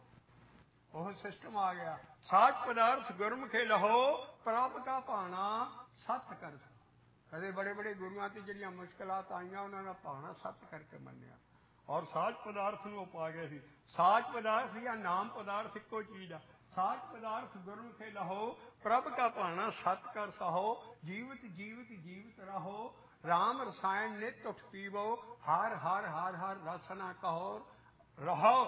ਉਹ ਸਿਸਟਮ ਆ ਗਿਆ। ਸਾਚ ਪਦਾਰਥ ਗੁਰਮੁਖੇ ਲਹੋ ਪ੍ਰਭ ਕਾ ਭਾਣਾ ਸੱਤ ਕਰ। ਕਦੇ ਬੜੇ ਬੜੇ ਗੁਰੂਆਂ ਤੇ ਜਿਹੜੀਆਂ ਮੁਸ਼ਕਲਾਂ ਆਈਆਂ ਉਹਨਾਂ ਦਾ ਭਾਣਾ ਸੱਤ ਕਰਕੇ ਮੰਨਿਆ ਔਰ ਸਾਚ ਪਦਾਰਥ ਨੂੰ ਉਹ ਪਾ ਗਏ ਸੀ। ਸਾਚ ਪਦਾਰਥ ਜਾਂ ਨਾਮ ਪਦਾਰਥ ਇੱਕੋ ਚੀਜ਼ ਆ। ਸਾਚ ਪਦਾਰਥ ਗੁਰਮੁਖੇ ਲਹੋ ਪ੍ਰਭ ਕਾ ਭਾਣਾ ਸੱਤ ਕਰ ਸਹੋ। ਜੀਵਤ ਜੀਵਤ ਜੀਵਤ ਰਹੋ। ਰਾਮ ਰਸਾਇਣ ਨਿਤ ਉੱਠ ਪੀਵੋ। ਹਰ ਹਰ ਹਰ ਹਰ ਰਸਨਾ ਕਹੋ ਰਹੋ।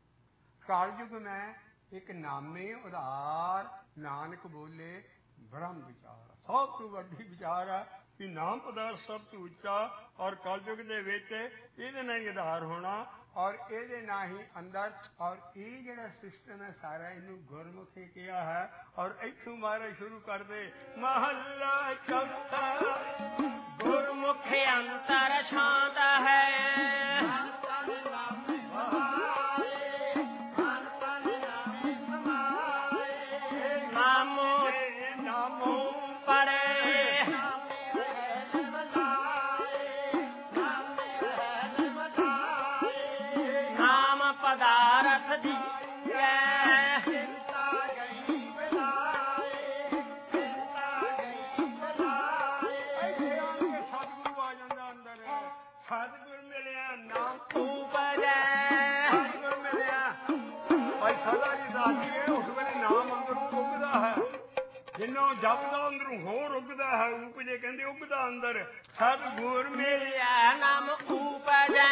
ਕਾਲਯੁਗ ਮੈਂ ਇੱਕ ਨਾਮੇ ਉਧਾਰ ਨਾਨਕ ਬੋਲੇ ਬ੍ਰਹਮ ਵਿਚਾਰ। ਸਭ ਤੋਂ ਵੱਡੀ ਵਿਚਾਰ ਹੈ ਕਿ ਨਾਮ ਪਦਾਰਥ ਸਭ ਤੋਂ ਉੱਚਾ। ਔਰ ਕਲਯੁਗ ਦੇ ਵਿੱਚ ਇਹਦੇ ਨਾਲ ਹੀ ਆਧਾਰ ਹੋਣਾ ਔਰ ਇਹਦੇ ਨਾਲ ਹੀ ਅੰਦਰ। ਔਰ ਇਹ ਜਿਹੜਾ ਸਿਸਟਮ ਹੈ ਸਾਰਾ ਇਹਨੂੰ ਗੁਰਮੁਖੇ ਕਿਹਾ ਹੈ। ਔਰ ਇੱਥੋਂ ਮਾਰੇ ਸ਼ੁਰੂ ਕਰਦੇ ਮਹੱਲਾ ਚੌਥਾ। ਗੁਰਮੁਖੇ ਅੰਤਰ ਸ਼ਾਂਤ ਹੈ, ਜਪਦਾ ਅੰਦਰੋਂ ਹੋਰ ਉੱਗਦਾ ਹੈ ਉਪਜੇ ਕਹਿੰਦੇ ਉੱਗਦਾ ਅੰਦਰ ਸਤਿਗੁਰ ਮਿਲਿਆ ਨਾਮ ਉਪਜੈ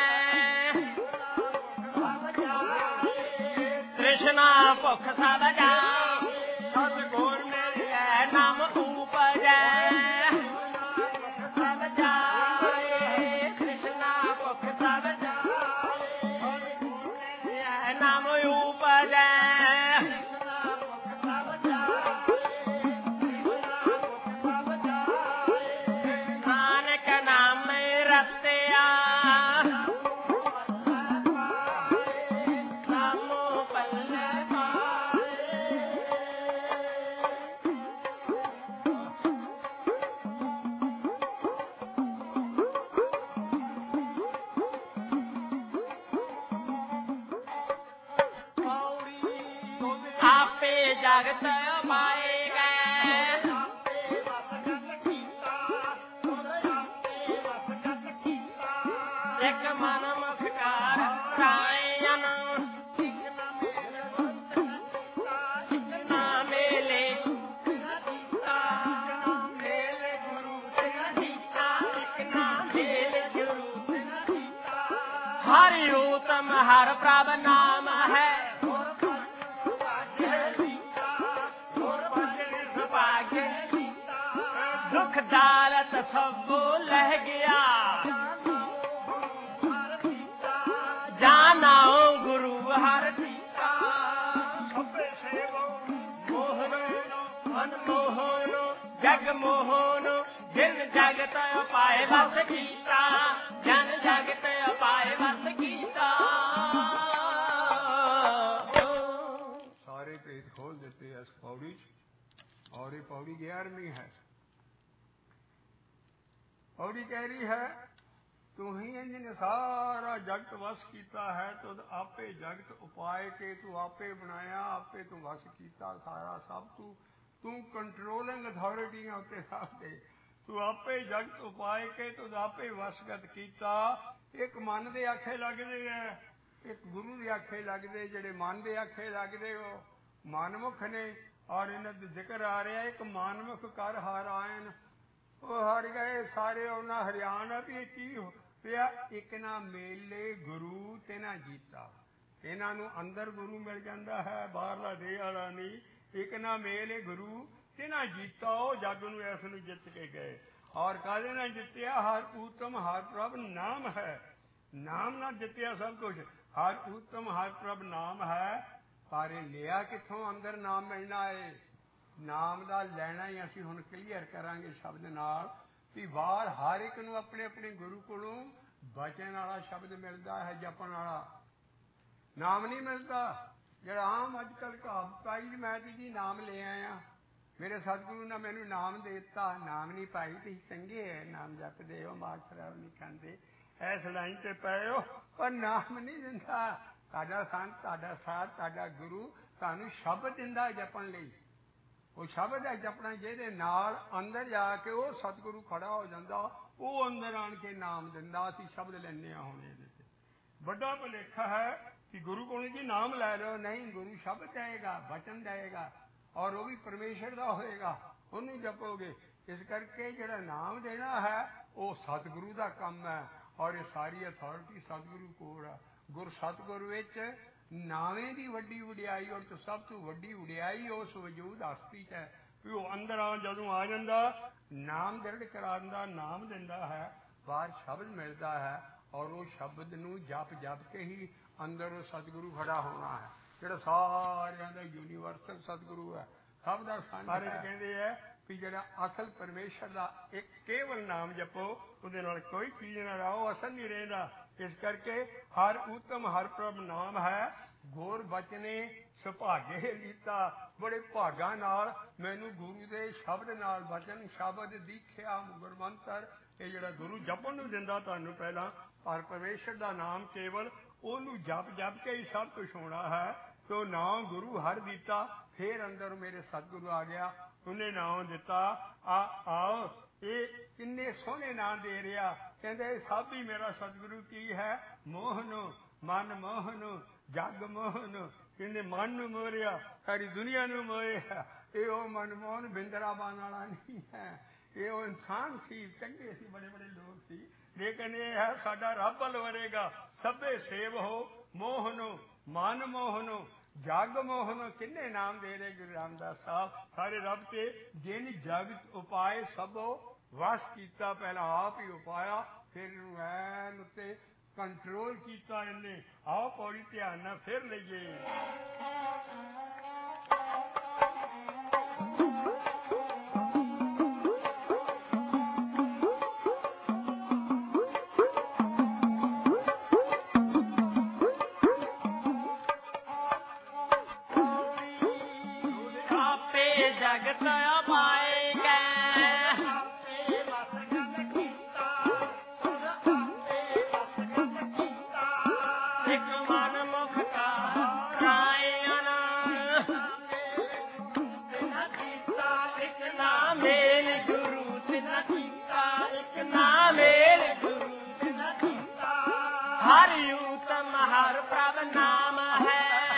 ਤ੍ਰਿਸ਼ਨਾ ਭੁੱਖ ਸਭ ਜਾਏ ਸਤਿਗੁਰ ਮਿਲਿਆ ਨਾਮ ਉਪਜੈ ਸਭ ਜਾਏ ਤ੍ਰਿਸ਼ਨਾ ਭੁੱਖ ਸਭ ਜਾਏ ਨਾਮ ਉਪਜੈ ਜਗਤ ਪਾਏ ਗਏ ਇੱਕ ਮਨ ਮੁਖਕਾਰ ਰਾਇਨ ਨਾ ਮੇਲੇ ਮੇਲੇ ਗੁਰੂ ਜੀਤਾ ਇੱਕ ਨਾ ਮੇਲੇ ਗੁਰੂ ਹਰਿ ਉਤਮ ਹਰ ਪ੍ਰਭ ਨਾਮ ਹੈ ਦੁੱਖ ਦਾਲਤ ਸਭ ਲਹਿ ਗਿਆ ਜਾਨਾਉ ਗੁਰੂ ਹਰਿ ਸੀਤਾ ਸਭੇ ਸੇਵੋ ਮੋਹਨ ਅਨਮੋਹਨ ਜਗ ਮੋਹਨ ਜਿਨ ਜਗਤ ਪਾਏ ਵਸ ਕੀਤਾ ਜਨ ਜਗਤ ਪਾਏ ਵਸ ਕੀਤਾ ਸਾਰੇ ਭੇਦ ਖੋਲ ਦਿੱਤੇ ਇਸ ਪੌੜੀ और ये पौड़ी ग्यारहवीं है पौड़ी कह रही है तू ही जिन्हें सारा जगत वस किया है तो आपे जगत उपाय के तू आपे बनाया आपे तू वस किया सारा सब तू तू कंट्रोलिंग अथॉरिटी है उत्ते सब दे तू आपे जगत उपाय के तू आपे वसगत किया एक मन दे आखे लगदे है एक गुरु दे आखे लगदे जेड़े मन दे आखे लगदे हो मनमुख ने और इन्हें जिक्र आ रहा है एक मानमुख कर हर आयन वो हर गए सारे उन्हें हरियाणा भी की पिया एक ना मेले गुरु ते ना जीता इन्हां नूं अंदर गुरु मिल जाता है बाहरला दे वाला नहीं एक ना मेले गुरु ते ना जीता वो जग नूं इस नूं जित के गए और काहदे नाल जित्या हर उत्तम हर प्रभ नाम है नाम ना जित्या सब कुछ हर उत्तम हर प्रभ नाम है पर लिया किथों अंदर नाम मिलना है नाम का लैना ही असीं हुण क्लीयर करांगे शब्द नाल भी बाहर हर एक नूं अपने अपने गुरु कोलों बचन वाला शब्द मिलता है जपन वाला नाम नहीं मिलता जिहड़ा आम अजकल कहावत आई मैं जी नाम ले आया मेरे सतगुरु ने मैनू नाम दे दिता नाम नहीं पाई तुसीं चंगे है नाम जपदे हो मार शराब नहीं खांदे इस लाइन ते पए हो पर नाम नहीं दिंदा ताड़ा संत ताड़ा साथ ताड़ा गुरु तानू शब्द दिंदा जपन लई वो शब्द है जपना जिहदे नाल अंदर जाके वो सतगुरु खड़ा हो जांदा वो अंदर आण के नाम दिंदा असीं शब्द लैने आ हुण इहदे ते बड़ा भुलेखा है कि गुरु कोल जी नाम लै लो नहीं गुरु शब्द देगा वचन देगा और वो भी परमेश्वर दा होएगा उहनूं जपोगे इस करके जिहड़ा नाम देना है वो सतगुरु दा काम है और ये सारी अथॉरिटी सतगुरु कोल है गुर सतगुरु विच नावे की वड्डी वडियाई और तो सब तो वड्डी वडियाई उस वजूद हस्ती है भी वो अंदर आ जदों आ जांदा नाम दृढ़ करांदा नाम दिंदा है बाहर शब्द मिलता है और वो शब्द नूं जप जप के ही अंदर वो सतगुरु खड़ा होना है जिहड़ा सारियां दा यूनीवर्सल सतगुरु है सब दा सारे कहंदे है भी जिहड़ा असल परमेश्वर दा एक केवल नाम जपो उहदे नाल कोई चीज ना रहो असल नहीं रहिंदा ਇਸ ਕਰਕੇ ਹਰ ਉਤਮ ਹਰ ਪ੍ਰਭ ਨਾਮ ਹੈ। ਗੋਰ ਬਚਨੇ ਸੁਭਾਗੇ ਲੀਤਾ, ਬੜੇ ਭਾਗਾਂ ਨਾਲ ਮੈਨੂੰ ਗੁਰੂ ਦੇ ਸ਼ਬਦ ਨਾਲ ਬਚਨ ਸ਼ਬਦ ਦੀਖਿਆ ਗੁਰਮੰਤਰ। ਇਹ ਜਿਹੜਾ ਗੁਰੂ ਜਪਣ ਨੂੰ ਦਿੰਦਾ ਤੁਹਾਨੂੰ ਪਹਿਲਾਂ, ਪਰ ਪਰਮੇਸ਼ਰ ਦਾ ਨਾਮ ਕੇਵਲ ਉਹਨੂੰ ਜਪ ਜਪ ਕੇ ਹੀ ਸਭ ਕੁਛ ਹੋਣਾ ਹੈ। ਤੋ ਨਾਮ ਗੁਰੂ ਹਰ ਦਿੱਤਾ, ਫੇਰ ਅੰਦਰ ਮੇਰੇ ਸਤਿਗੁਰੂ ਆ ਗਿਆ, ਉਹਨੇ ਨਾਮ ਦਿੱਤਾ। ਆ ਆਓ ਇਹ ਕਿੰਨੇ ਸੋਹਣੇ ਨਾਂ ਦੇ ਰਿਹਾ, ਕਹਿੰਦੇ ਸਭ ਹੀ ਮੇਰਾ ਸਤਿਗੁਰੂ ਕੀ ਹੈ, ਮੋਹਨ ਮਨ ਮੋਹਨ ਜਗ ਮੋਹਨ। ਕਹਿੰਦੇ ਮਨ ਨੂੰ ਮੋਹਿਆ, ਸਾਰੀ ਦੁਨੀਆ ਨੂੰ ਮੋਹਿਆ। ਇਹ ਉਹ ਮਨਮੋਹਨ ਬਿੰਦਰਾਬਾਨ ਵਾਲਾ ਨਹੀਂ ਹੈ, ਇਹ ਉਹ ਇਨਸਾਨ ਸੀ, ਚੰਗੇ ਸੀ, ਬੜੇ ਬੜੇ ਲੋਕ ਸੀ, ਲੇਕਿਨ ਇਹ ਹੈ ਸਾਡਾ ਰੱਬ ਵੱਲ ਵਰੇਗਾ। ਸਭੇ ਸੇਵ ਹੋ ਮੋਹਨ ਮਨ ਮੋਹਨ ਜਗ ਮੋਹਨ। ਕਿੰਨੇ ਨਾਮ ਦੇ ਰਹੇ ਗੁਰੂ ਰਾਮਦਾਸ ਸਾਹਿਬ, ਸਾਰੇ ਰੱਬ ਤੇ। ਜਿਨ ਜਗਤ ਉਪਾਏ ਸਭੋ ਵਸ ਕੀਤਾ, ਪਹਿਲਾਂ ਆਪ ਹੀ ਉਪਾਇਆ, ਫਿਰ ਇਹਨੂੰ ਐਨ ਉੱਤੇ ਕੰਟਰੋਲ ਕੀਤਾ ਇਹਨੇ। ਆਓ ਪੌੜੀ ਧਿਆਨ ਨਾਲ ਫਿਰ ਲਈਏ। ਜਗਤ ਪਾਏ ਗਏ ਇੱਕ ਮਨ ਮੁਖ ਕਾ ਰਾਇਣ, ਇੱਕ ਨਾ ਮੇਲ ਗੁਰੂ ਸਿਨ ਕੀਤਾ, ਇੱਕ ਨਾ ਮੇਲ ਗੁਰੂ ਸਿਨ ਕੀਤਾ। ਹਰ ਉਤਮ ਹਰ ਪ੍ਰਭ ਨਾਮ ਹੈ,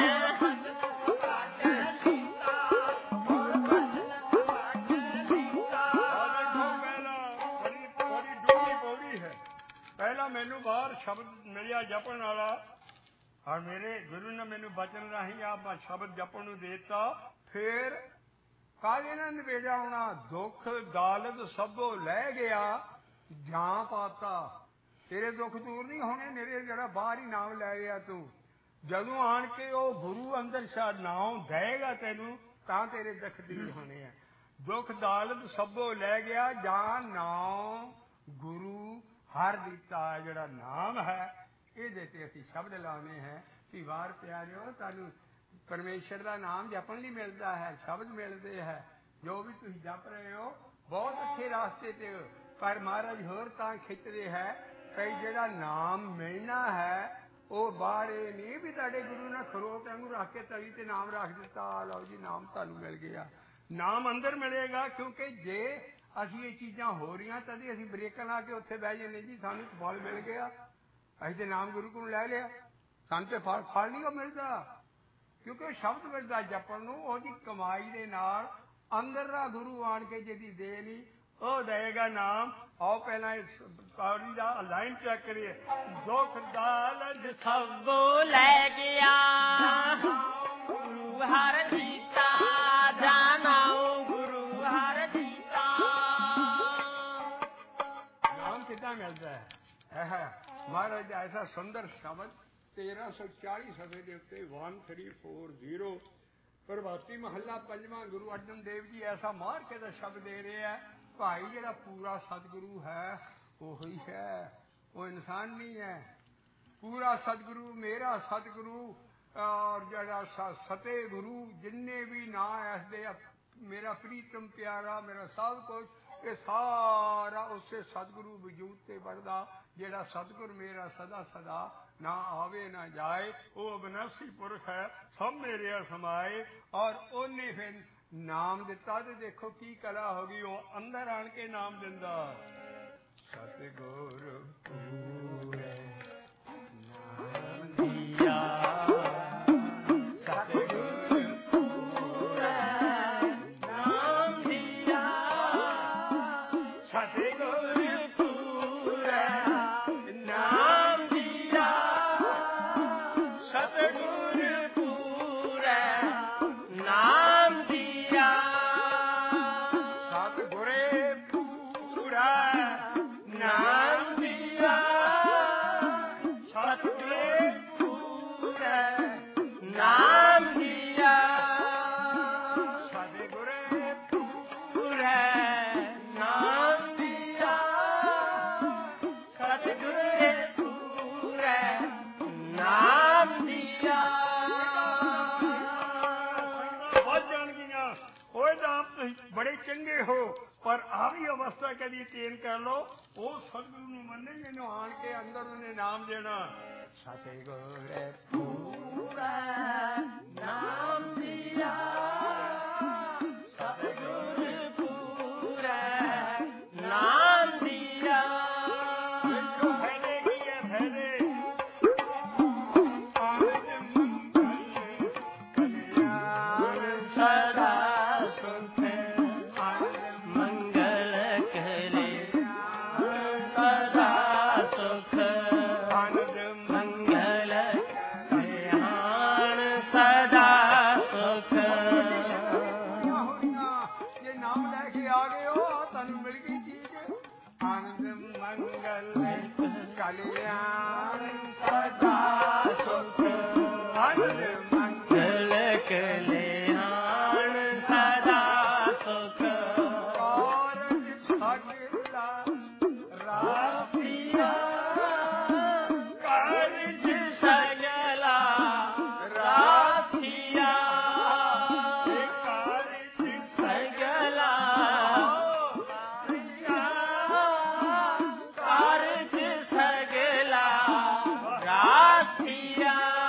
ਮੈਨੂੰ ਬਾਹਰ ਸ਼ਬਦ ਮਿਲਿਆ ਜਪਣ ਵਾਲਾ, ਔਰ ਮੇਰੇ ਗੁਰੂ ਨੇ ਮੈਨੂੰ ਬਚਨ ਰਾਹੀਂ ਆਪ ਸ਼ਬਦ ਜਪਣ ਨੂੰ ਦੇ ਦਿੱਤਾ। ਫਿਰ ਕਾਹਦੇ ਨਾਲ ਨਿਬੇੜਿਆ ਹੋਣਾ, ਦੁੱਖ ਦਾਲਤ ਸਭੋ ਲੈ ਗਿਆ ਜਾਂ ਪਾਤਾ। ਤੇਰੇ ਦੁੱਖ ਦੂਰ ਨਹੀਂ ਹੋਣੇ ਮੇਰੇ, ਜਿਹੜਾ ਬਾਹਰ ਹੀ ਨਾਮ ਲੈ ਗਿਆ ਤੂੰ। ਜਦੋਂ ਆਣ ਕੇ ਉਹ ਗੁਰੂ ਅੰਦਰ ਸ਼ਾਇਦ ਨਾਮ ਦੇਗਾ ਤੈਨੂੰ, ਤਾਂ ਤੇਰੇ ਦੁੱਖ ਦੂਰ ਹੋਣੇ ਆ। ਦੁੱਖ ਦਾਲਤ ਸਭੋ ਲੈ ਗਿਆ ਜਾਂ ਨਾਮ ਗੁਰੂ ਹਰ ਦਿੱਤਾ। ਜਿਹੜਾ ਨਾਮ ਹੈ ਇਹਦੇ ਤੇ ਅਸੀਂ ਸ਼ਬਦ ਲਾਉਣੇ ਹੈ ਕਿ ਵਾਰ ਪਿਆਰਿਓ ਤੁਹਾਨੂੰ ਪਰਮੇਸ਼ਰ ਦਾ ਨਾਮ ਜਪਣ ਲਈ ਮਿਲਦਾ ਹੈ, ਸ਼ਬਦ ਮਿਲਦੇ ਹੈ। ਜੋ ਵੀ ਤੁਸੀਂ ਜਪ ਰਹੇ ਹੋ ਬਹੁਤ ਅੱਛੇ ਰਾਸਤੇ ਤੇ ਹੋ, ਪਰ ਮਹਾਰਾਜ ਹੋਰ ਤਾਂ ਖਿੱਚਦੇ ਹੈ ਕਈ ਜਿਹੜਾ ਨਾਮ ਮਿਲਣਾ ਹੈ ਉਹ ਬਾਹਰ ਇਹ ਨਹੀਂ ਵੀ ਤੁਹਾਡੇ ਗੁਰੂ ਨੇ ਖਰੋਟ ਵਾਂਗੂ ਰੱਖ ਕੇ ਤਲੀ ਤੇ ਨਾਮ ਰੱਖ ਦਿੱਤਾ, ਲਓ ਜੀ ਨਾਮ ਤੁਹਾਨੂੰ ਮਿਲ ਗਿਆ। ਨਾਮ ਅੰਦਰ ਮਿਲੇਗਾ, ਕਿਉਂਕਿ ਜੇ ਅਸੀਂ ਇਹ ਚੀਜ਼ਾਂ ਹੋ ਰਹੀਆਂ ਤਦੇ ਅਸੀਂ ਬ੍ਰੇਕਾਂ ਲਾ ਕੇ ਉੱਥੇ ਬਹਿ ਜਾਂਦੇ ਜੀ ਸਾਨੂੰ ਫਲ ਮਿਲ ਗਿਆ, ਅਸੀਂ ਤੇ ਨਾਮ ਗੁਰੂ ਕੋਲ ਲੈ ਲਿਆ, ਸਾਨੂੰ ਤੇ ਫਲ ਫਲ ਨਹੀਂ ਉਹ ਮਿਲਦਾ। ਕਿਉਂਕਿ ਉਹ ਸ਼ਬਦ ਮਿਲਦਾ ਜਪਣ ਨੂੰ, ਉਹਦੀ ਕਮਾਈ ਦੇ ਨਾਲ ਅੰਦਰ ਦਾ ਗੁਰੂ ਆਣ ਕੇ ਜਿਹਦੀ ਦੇ ਨਹੀਂ ਉਹ ਦੇਗਾ ਨਾਮ। ਆਓ ਪਹਿਲਾਂ ਇਸ ਪੌੜੀ ਦਾ ਲਾਈਨ ਚੈੱਕ ਕਰੀਏ। ਦੁੱਖ ਦਾਲਤ ਸਭੋ ਲੈ ਗਿਆ ਗੁਰੂ ਹਰ ਦਿੱਤਾ, ਜਾਣਾਓ ਗੁਰੂ ਹਰ ਦਿੱਤਾ। ਨਾਮ ਕਿੱਦਾਂ ਮਿਲਦਾ ਹੈ? ਇਹ ਮਹਾਰਾਜ ਦਾ ਐਸਾ ਸੁੰਦਰ ਸ਼ਬਦ ਤੇਰਾਂ ਸੌ ਚਾਲੀ ਸਫੇ ਦੇ ਉੱਤੇ one three four zero Prabhati ਮਹੱਲਾ ਪੰਜਵਾਂ ਗੁਰੂ ਅਰਜਨ ਦੇਵ ਜੀ ਐਸਾ ਮਾਰ ਕੇ ਦਾ ਸ਼ਬਦ ਦੇ ਰਿਹਾ। ਭਾਈ ਜਿਹੜਾ ਪੂਰਾ ਸਤਿਗੁਰੂ ਹੈ ਉਹੀ ਹੈ, ਉਹ ਇਨਸਾਨ ਨਹੀਂ ਹੈ। ਪੂਰਾ ਸਤਿਗੁਰੂ ਮੇਰਾ ਸਤਿਗੁਰੂ ਔਰ ਜਿਹੜਾ ਸਤੇ ਗੁਰੂ ਜਿੰਨੇ ਵੀ ਨਾਂ ਐਸਦੇ ਮੇਰਾ ਪ੍ਰੀਤਮ ਪਿਆਰਾ ਮੇਰਾ ਸਭ ਕੁਛ, ਇਹ ਸਾਰਾ ਉਸੇ ਸਤਿਗੁਰੂ ਵਜੂਦ ਤੇ ਵੜਦਾ। ਜਿਹੜਾ ਸਤਿਗੁਰ ਮੇਰਾ ਸਦਾ ਸਦਾ ਨਾ ਆਵੇ ਨਾ ਜਾਏ, ਉਹ ਅਬਿਨਾਸੀ ਪੁਰਖ ਹੈ, ਸਭ ਮੇਰੇ ਸਮਾਏ। ਔਰ ਉਹਨੇ ਫਿਰ ਨਾਮ ਦਿੱਤਾ ਤੇ ਦੇਖੋ ਕੀ ਕਲਾ ਹੋ ਗਈ, ਉਹ ਅੰਦਰ ਆਣ ਕੇ ਨਾਮ ਦਿੰਦਾ। ਸਤਿਗੁਰ ਪੂਰੇ ਨਾਮ ਦਿਆ, ਸਤਿਗੁਰ ਪੂਰੇ ਨਾਮ ਦਿਆ, ਸਤਿਗੁਰ ਪੂਰੇ ਨਾਮ ਦਿਆ, ਸਤਿਗੁਰ ਪੂਰੇ ਨਾਮ ਦਿਆ, ਸਤਿਗੁਰੇ ਪੂਰਾ ਨਾਮ ਦਿਆ। ਉਹ ਨਾਮ ਤੁਸੀਂ ਬੜੇ ਚੰਗੇ ਹੋ, ਪਰ ਆ ਵੀ ਅਵਸਥਾ ਕਦੀ ਤੇਨ ਕਰ ਲਓ, ਉਹ ਸਤਿਗੁਰੂ ਨੂੰ ਮੰਨੇ ਜਿਹਨੂੰ ਆਣ ਕੇ ਅੰਦਰ ਉਹਨੇ ਨਾਮ ਦੇਣਾ। ਸਤਿਗੁਰ ਪੂਰਾ ਨਾਮ ਦਿਆ, ਸਤਿਗੁਰ ਪੂਰਾ ਨਾਮ ਦਿਆ। ਜੋ ਫਾਇਦੇ ਕੀ ਹੈ ਫਾਇਦੇ ਸਦਾ ਸੁਖ ਮੰਗਲ ਕਰੇ, ਸਦਾ ਸੁਖ ਮੰਗਲ ਕਲਿਆਣ, ਸਦਾ ਸੁਖ। ਜੇ ਨਾਮ ਲੈ ਕੇ ਆ ਗਏ ਹੋ ਤੁਹਾਨੂੰ ਮਿਲ ਗਈ ਚੀਜ਼। ਆਨੰਦ ਮੰਗਲ ਕਲਿਆਣ ਸਦਾ ਸੁਖ, ਆਨੰਦ ਮੰਗਲ ਕਲਿਆਣ ਸਦਾ ਸੁਖ। ਕਾਰਜ ਸਗਲਾ ਰਾਸੀਆ, ਕਾਰਜ ਸਗਲਾ ਰਾਸੀਆ, ਕਾਰਜ ਸਗਲਾ ਕਾਰਜ ਸਗਲਾ ਰਾਸੀਆ।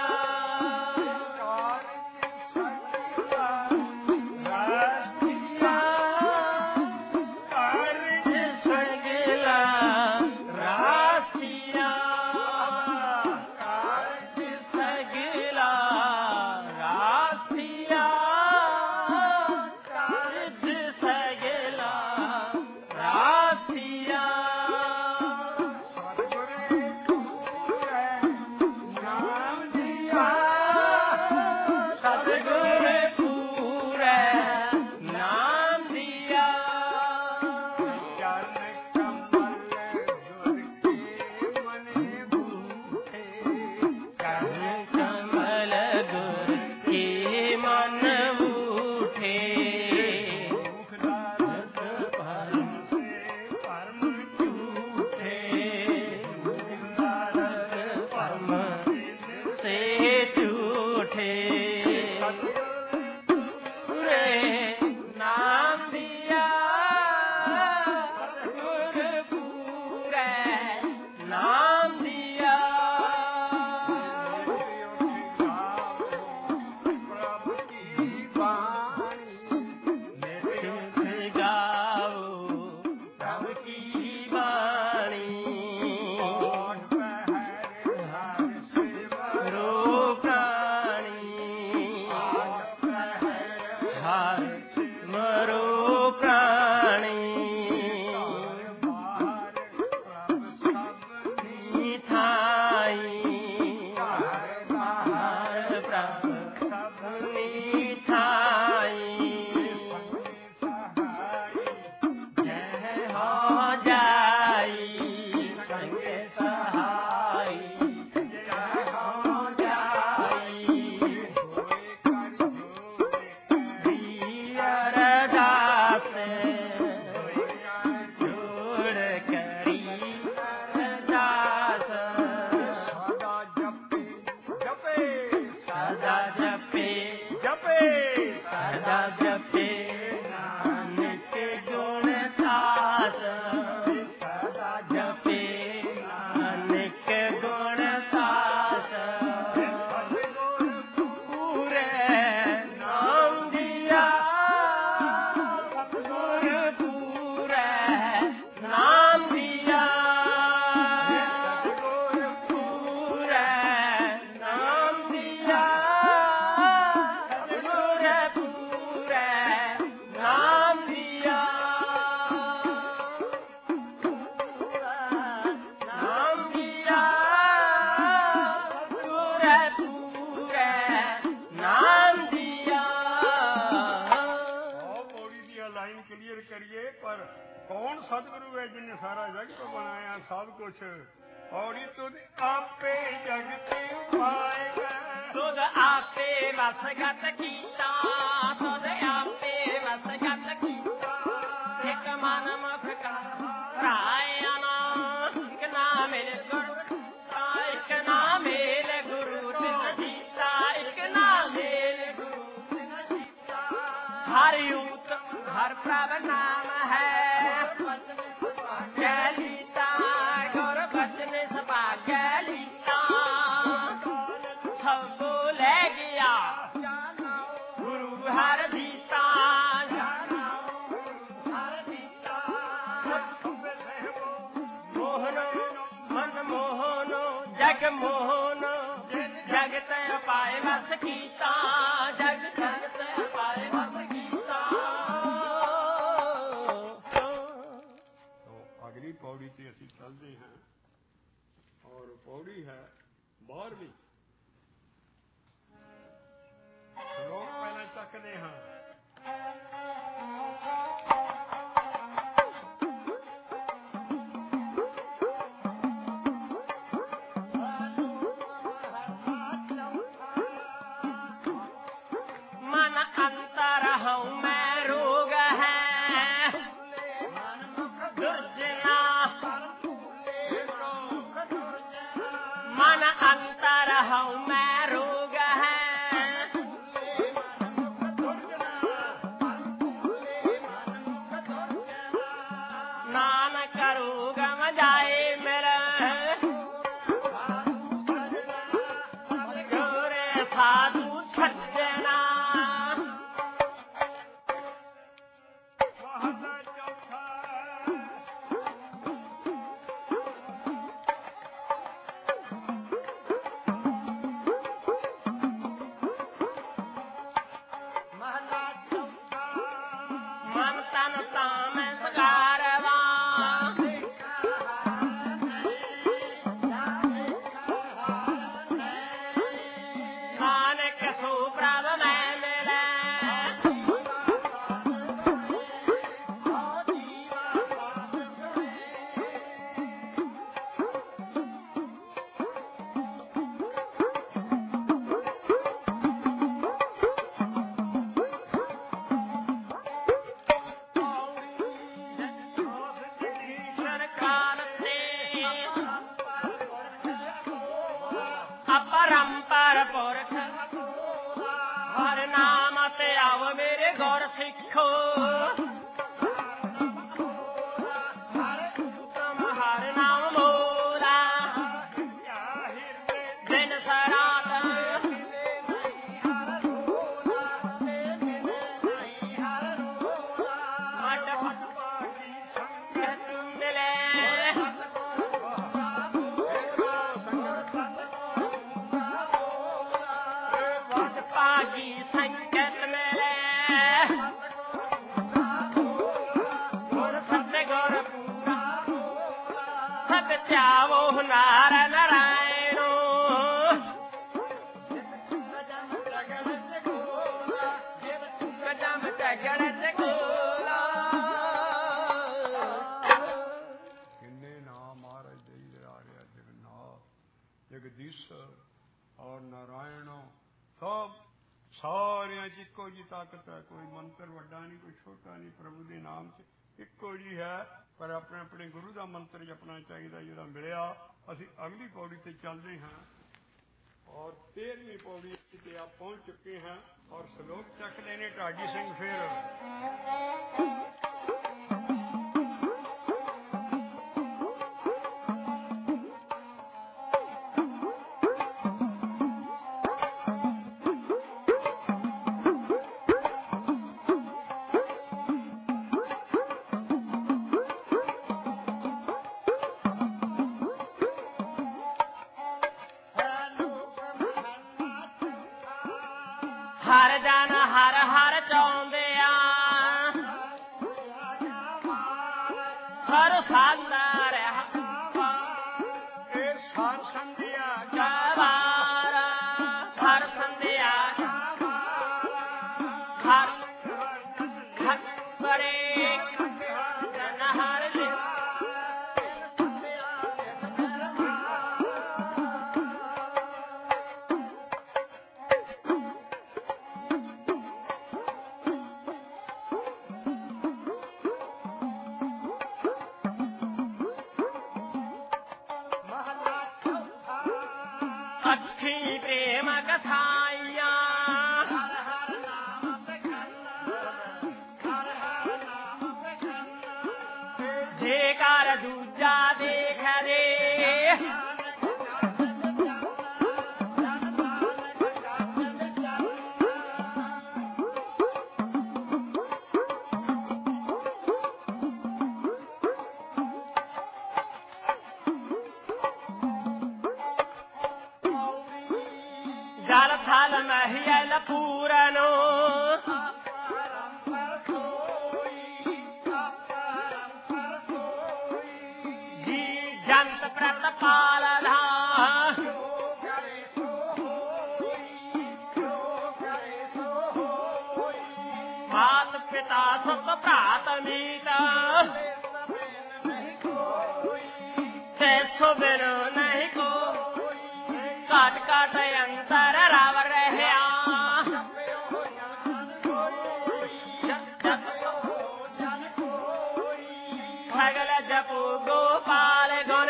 कौन सतगुरु है जिन्हें सारा जगत बनाया सब कुछ और तुद आपे जगते पाएगा तुद आपे वसगत कीता तुद आपे वसगत कीता एक मन मुख का रायना एक नाम मेरे गुरु एक नाम मेरे गुरु तिन जीता एक नाम मेरे गुरु तिन जीता हरि उत्तम हर प्रभ नाम है भाग्य लीता गुर बचन भाग्य लीता सबको ले गया गुरु हर दीता मोहनो मन मोहनो जग मोहनो जगत पाए बस कीता जग जगत पाए बस कीता। तो अगली पौड़ी से ਅਸੀਂ चलते हैं और पौड़ी है बारहवीं श्लोक पहले चकते हैं। और नारायणों सब सारिया इको जी ताकत है। कोई मंत्र वड्डा नहीं कोई छोटा नहीं, प्रभु के नाम से इको जी है। पर अपने अपने गुरु का मंत्र जपना चाहिए जो मिलिया। असी अगली पौड़ी से चलते हैं और तेरहवीं पौड़ी से आप पहुंच चुके हैं और श्लोक चखते ने ढाडी सिंह फिर हर जन हर हर चाहुंदे आ हर सांदा रहा सर संधिया जवारा हर संधिया हर हर बड़े जन हर अखी प्रेम कथाइया ਜੇਕਰ ਦੂਜਾ ਦੇਖ ਦੇ ਜਲ ਥਲ ਮਹਿਲ ਪੂਰਨੋ ਜੰਤ ਪ੍ਰਤਪਾਲਨਾ ਮਾਤ ਪਿਤਾ ਸੁਤ ਭਰਾਤ ਮੀਤ ਤੇ ਸੋ ਬਿਨ ਨਹੀਂ ਕੋ ਘਟ ਘਟ ਅੰਤਰ ਰਵ ਰਹਿਆ ਸਗਲ ਜਪੋ ਗੋਪਾਲ ਗੁਣ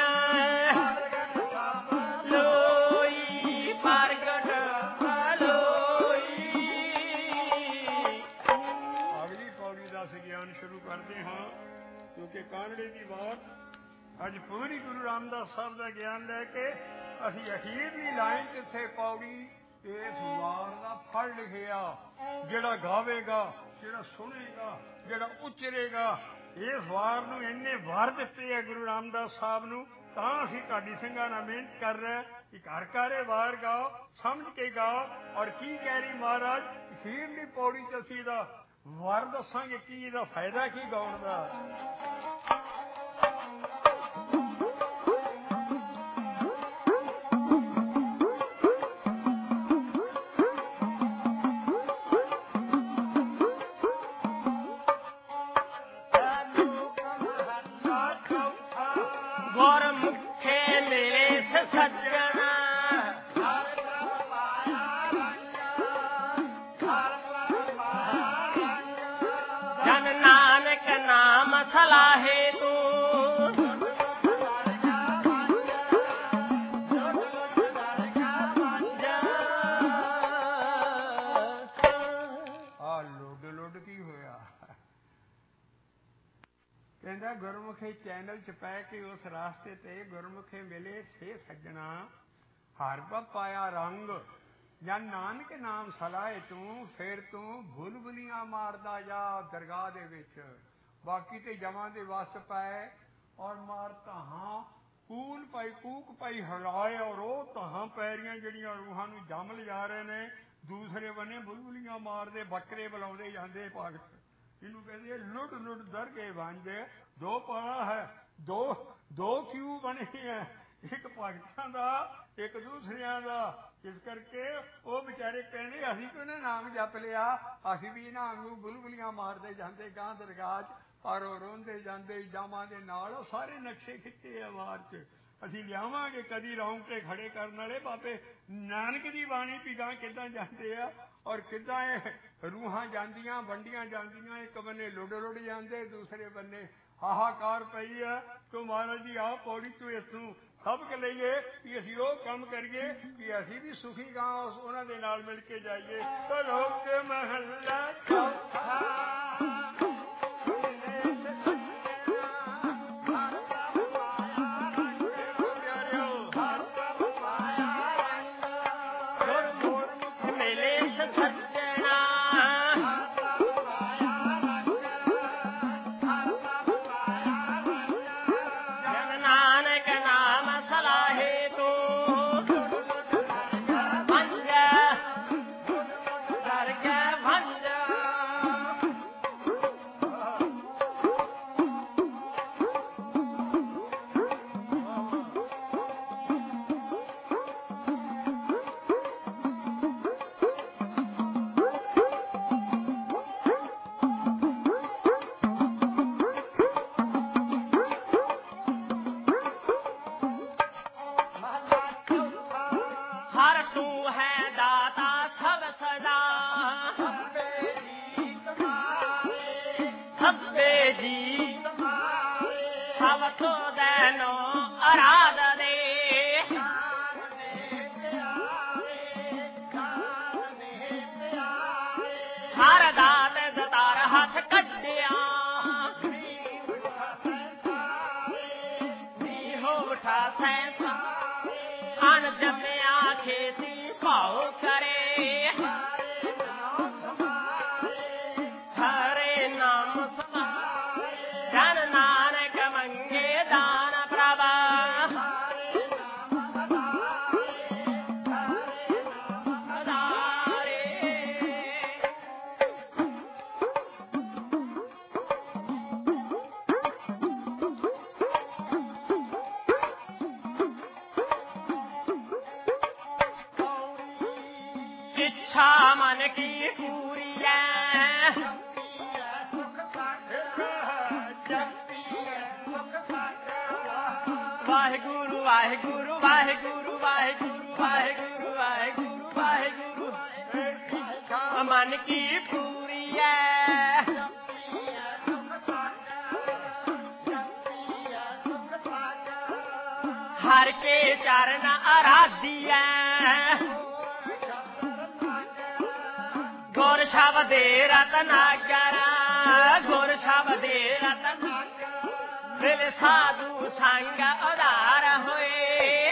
ਲੋਈ ਪ੍ਰਗਟ ਲੋਈ। ਅਗਲੀ ਪੌੜੀ ਦਾ ਅਸੀਂ ਗਿਆਨ ਸ਼ੁਰੂ ਕਰਦੇ ਹਾਂ ਕਿਉਂਕਿ ਕਾਂਗੜੇ ਦੀ ਬਾਤ ਅੱਜ ਪੂਰੀ ਗੁਰੂ ਰਾਮਦਾਸ ਸਾਹਿਬ ਦਾ ਗਿਆਨ ਲੈ ਕੇ ਅਸੀਂ ਅਖੀਰਲੀ ਲਾਈਨ ਜਿੱਥੇ ਪੌੜੀ ਇਸ ਵਾਰ ਦਾ ਫਲ ਲਿਖਿਆ, ਜਿਹੜਾ ਗਾਵੇਗਾ, ਜਿਹੜਾ ਸੁਣੇਗਾ, ਜਿਹੜਾ ਉਚਰੇਗਾ, ਇਸ ਵਾਰ ਨੂੰ ਇੰਨੇ ਵਾਰ ਦਿੱਤੇ ਹੈ ਗੁਰੂ ਰਾਮਦਾਸ ਸਾਹਿਬ ਨੂੰ, ਤਾਂ ਅਸੀਂ ਤੁਹਾਡੀ ਸਿੰਘਾਂ ਨਾਲ ਮਿਹਨਤ ਕਰ ਰਹੇ ਕਿ ਘਰ ਘਰੇ ਵਾਰ ਗਾਓ, ਸਮਝ ਕੇ ਗਾਓ। ਔਰ ਕੀ ਕਹਿ ਰਹੀ ਮਹਾਰਾਜ, ਅਖੀਰਲੀ ਪੌੜੀ ਚ ਅਸੀਂ ਇਹਦਾ ਵਾਰ ਦੱਸਾਂਗੇ ਕੀ ਇਹਦਾ ਫਾਇਦਾ ਕੀ ਗਾਉਣ ਦਾ। ਗੁਰਮੁਖੇ ਮਿਲੇ ਸੱਜਣਾ ਜਨ ਨਾਨਕ ਨਾਮ ਸਲਾਹੇ ਤੂੰ ਆ ਲੁੱਡ ਲੁੱਡ ਕੀ ਹੋਇਆ। ਕਹਿੰਦਾ ਗੁਰਮੁਖੇ ਚੈਨਲ ਚ ਪੈ ਕੇ ਉਸ ਰਾਸਤੇ ਤੇ ਗੁਰਮੁਖੇ ਮਿਲੇ ਸੇ ਸੱਜਣਾ ਹਰ ਪਤ ਪਾਇਆ ਰੰਗ ਜਾਂ ਨਾਨਕ ਨਾਮ ਸਲਾਹੇ ਤੂੰ, ਫਿਰ ਤੂੰ ਬੁਲਬੁਲੀਆਂ ਮਾਰਦਾ ਜਾ ਦਰਗਾਹ ਦੇ ਵਿੱਚ। ਬਾਕੀ ਤੇ ਜਮਾਂ ਦੇ ਵਸ ਪਏ ਔਰ ਮਾਰ ਤਹਾਂ ਕੂਲ ਪਾਈ ਕੂਕ ਪਾਈ ਹਲਾਏ ਔਰ ਉਹ ਤਹਾਂ ਪੈਰੀਆਂ ਜਿਹੜੀਆਂ ਰੂਹਾਂ ਨੂੰ ਜੰਮ ਲਿਜਾ ਰਹੇ ਨੇ। ਦੂਸਰੇ ਬੰਨੇ ਬੁਲਬੁਲੀਆਂ ਮਾਰਦੇ ਬੱਕਰੇ ਬੁਲਾਉਂਦੇ ਜਾਂਦੇ ਭਗਤ। ਇਹਨੂੰ ਕਹਿੰਦੇ ਲੁੱਟ ਲੁੱਟ ਦਰ ਕੇ ਵੰਜ। ਦੋ ਪਾਣਾ ਹੈ, ਦੋ ਦੋ ਕਿਉਂ ਬਣੇ ਹੈ, ਇੱਕ ਭਗਤਾਂ ਦਾ ਇੱਕ ਦੂਸਰਿਆਂ ਦਾ। ਇਸ ਕਰਕੇ ਉਹ ਵਿਚਾਰੇ ਕਹਿੰਦੇ ਅਸੀਂ ਕਿਉਂ ਨਾ ਨਾਮ ਜਪ ਲਿਆ, ਅਸੀਂ ਵੀ ਇਹਨਾਂ ਨੂੰ ਬੁਲਬੁਲੀਆਂ ਮਾਰਦੇ ਜਾਂਦੇ ਗਾਂ ਦਰਗਾਹ ਚ, ਪਰ ਉਹ ਰੋਂਦੇ ਜਾਂਦੇ ਜਾਮਾਂ ਦੇ ਨਾਲ। ਉਹ ਸਾਰੇ ਨਕਸ਼ੇ ਖਿੱਚੇ ਆਵਾਜ਼ ਚ ਅਸੀਂ ਲਿਆਵਾਂਗੇ ਕਦੀ ਰੌਂਗਟੇ ਖੜੇ ਕਰਨ ਵਾਲੇ। ਬਾਬੇ ਨਾਨਕ ਦੀ ਬਾਣੀ ਵੀ ਗਾਂ ਕਿੱਦਾਂ ਜਾਂਦੇ ਆ ਔਰ ਕਿੱਦਾਂ ਇਹ ਰੂਹਾਂ ਜਾਂਦੀਆਂ ਵੰਡੀਆਂ ਜਾਂਦੀਆਂ। ਇੱਕ ਬੰਨੇ ਲੁੱਡ ਲੁੱਡ ਜਾਂਦੇ, ਦੂਸਰੇ ਬੰਨੇ ਹਾਹਾਕਾਰ ਪਈ ਹੈ। ਤੋ ਮਹਾਰਾਜ ਜੀ ਆਹ ਪੌੜੀ ਤੋਂ ਇਸ ਨੂੰ ਸਬਕ ਲਈਏ ਕਿ ਅਸੀਂ ਉਹ ਕੰਮ ਕਰੀਏ ਕਿ ਅਸੀਂ ਵੀ ਸੁਖੀ ਗਾਂ ਉਹਨਾਂ ਦੇ ਨਾਲ ਮਿਲ ਕੇ ਜਾਈਏ। ਤੋ ਲੋਕ ਮਹੱਲਾ ਚੌਥਾ ਸੈਂਸਾ ਅਣ ਜੰਮਿਆ ਖੇਤੀ ਭਾਉ ਕਰੇ ਹਰੇ ਨਾਮ ਸਮਾਏ ਜਨ ਨਾਨਕ ਮੰਗੇ ਦਾਨ ਪ੍ਰਭ ਇੱਛਾ ਮਨ ਕੀ ਪੂਰੀ ਐ ਵਾਹਿਗੁਰੂ ਵਾਹਿਗੁਰੂ ਵਾਹਿਗੁਰੂ ਵਾਹਿਗੁਰੂ ਵਾਹਿਗੁਰੂ ਵਾਹਿਗੁਰੂ ਵਾਹਿਗੁਰੂ ਇੱਛਾ ਮਨ ਕੀ ਪੂਰੀ ਐ ਹਰ ਕੇ ਚਰਨ ਆਰਾਧੀ ਐ ਗੁਰ ਸ਼ਬਦੇ ਰਤਨਾਗਰ ਗੁਰ ਸ਼ਬਦੇ ਰਤਨਾਗਰ ਦਿਲ ਸਾਧੂ ਸੰਗ ਉਧਾਰ ਹੋਏ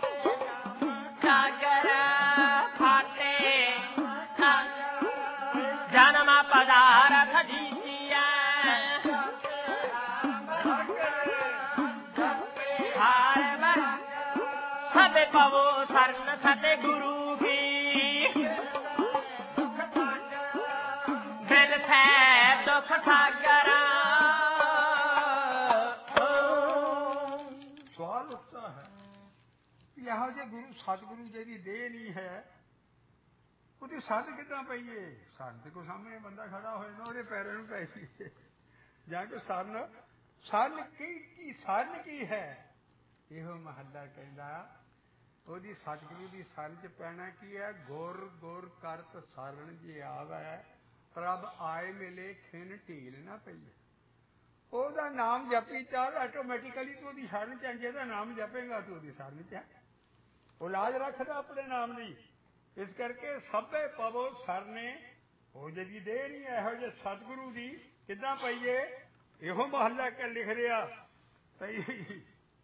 ਸਾਗਰ ਫਾਟੇ ਜਨਮ ਪਦਾਰਥ ਜੀਜੀਐ ਹਾਰ ਬਰ ਸਭੇ ਪਵੋ ਸਰਨ ਸਤੇ ਗੁਰੂ ਦੁਖ ਸਾਗਰ ਸਵਾਲ ਉੱਠਦਾ ਹੈ ਇਹੋ ਜਿਹੇ ਗੁਰੂ ਸਤਿਗੁਰੂ ਜਿਹਦੀ ਦੇਹ ਨਹੀਂ ਹੈ ਉਹਦੀ ਸੰਨ ਕਿੱਦਾਂ ਪਈਏ ਸੰਨ ਤੇ ਕੋ ਸਾਹਮਣੇ ਬੰਦਾ ਖੜਾ ਹੋਏ ਨਾ ਉਹਦੇ ਪੈਰਾਂ ਨੂੰ ਪੈ ਜਾਈਏ ਜਾਂ ਕੋਈ ਸੰਨ ਸੰਨ ਕੀ ਕੀ ਸੰਨ ਕੀ ਹੈ ਇਹੋ ਮਹੱਲਾ ਕਹਿੰਦਾ ਉਹਦੀ ਸਤਿਗੁਰੂ ਦੀ ਸੰਨ ਚ ਪੈਣਾ ਕੀ ਹੈ ਗੁਰ ਗੁਰ ਕਰਤ ਸਾਰਣ ਜੇ ਆਵੈ ਪ੍ਰਭ ਆਏ ਮਿਲੇ ਖਿਨ ਢੀਲ ਨਾ ਪਈਏ ਉਹਦਾ ਨਾਮ ਜਪੀ ਚੱਲ ਆਟੋਮੈਟਿਕਲੀ ਤੂੰ ਉਹਦੀ ਸ਼ਰਨ ਚ ਜਿਹਦਾ ਨਾਮ ਜਪੇਗਾ ਤੂੰ ਉਹਦੀ ਸ਼ਰਨ ਚ ਉਹ ਲਾਜ ਰੱਖਦਾ ਆਪਣੇ ਨਾਮ ਦੀ ਇਸ ਕਰਕੇ ਸਭੇ ਪਵੋ ਸਰਨੇ ਉਹ ਜਿਹਦੀ ਦੇਹ ਨਹੀਂ ਇਹੋ ਜਿਹੇ ਸਤਿਗੁਰੂ ਦੀ ਕਿੱਦਾਂ ਪਈਏ ਇਹੋ ਮਹੱਲਾ ਕੇ ਲਿਖ ਰਿਹਾ ਸਹੀ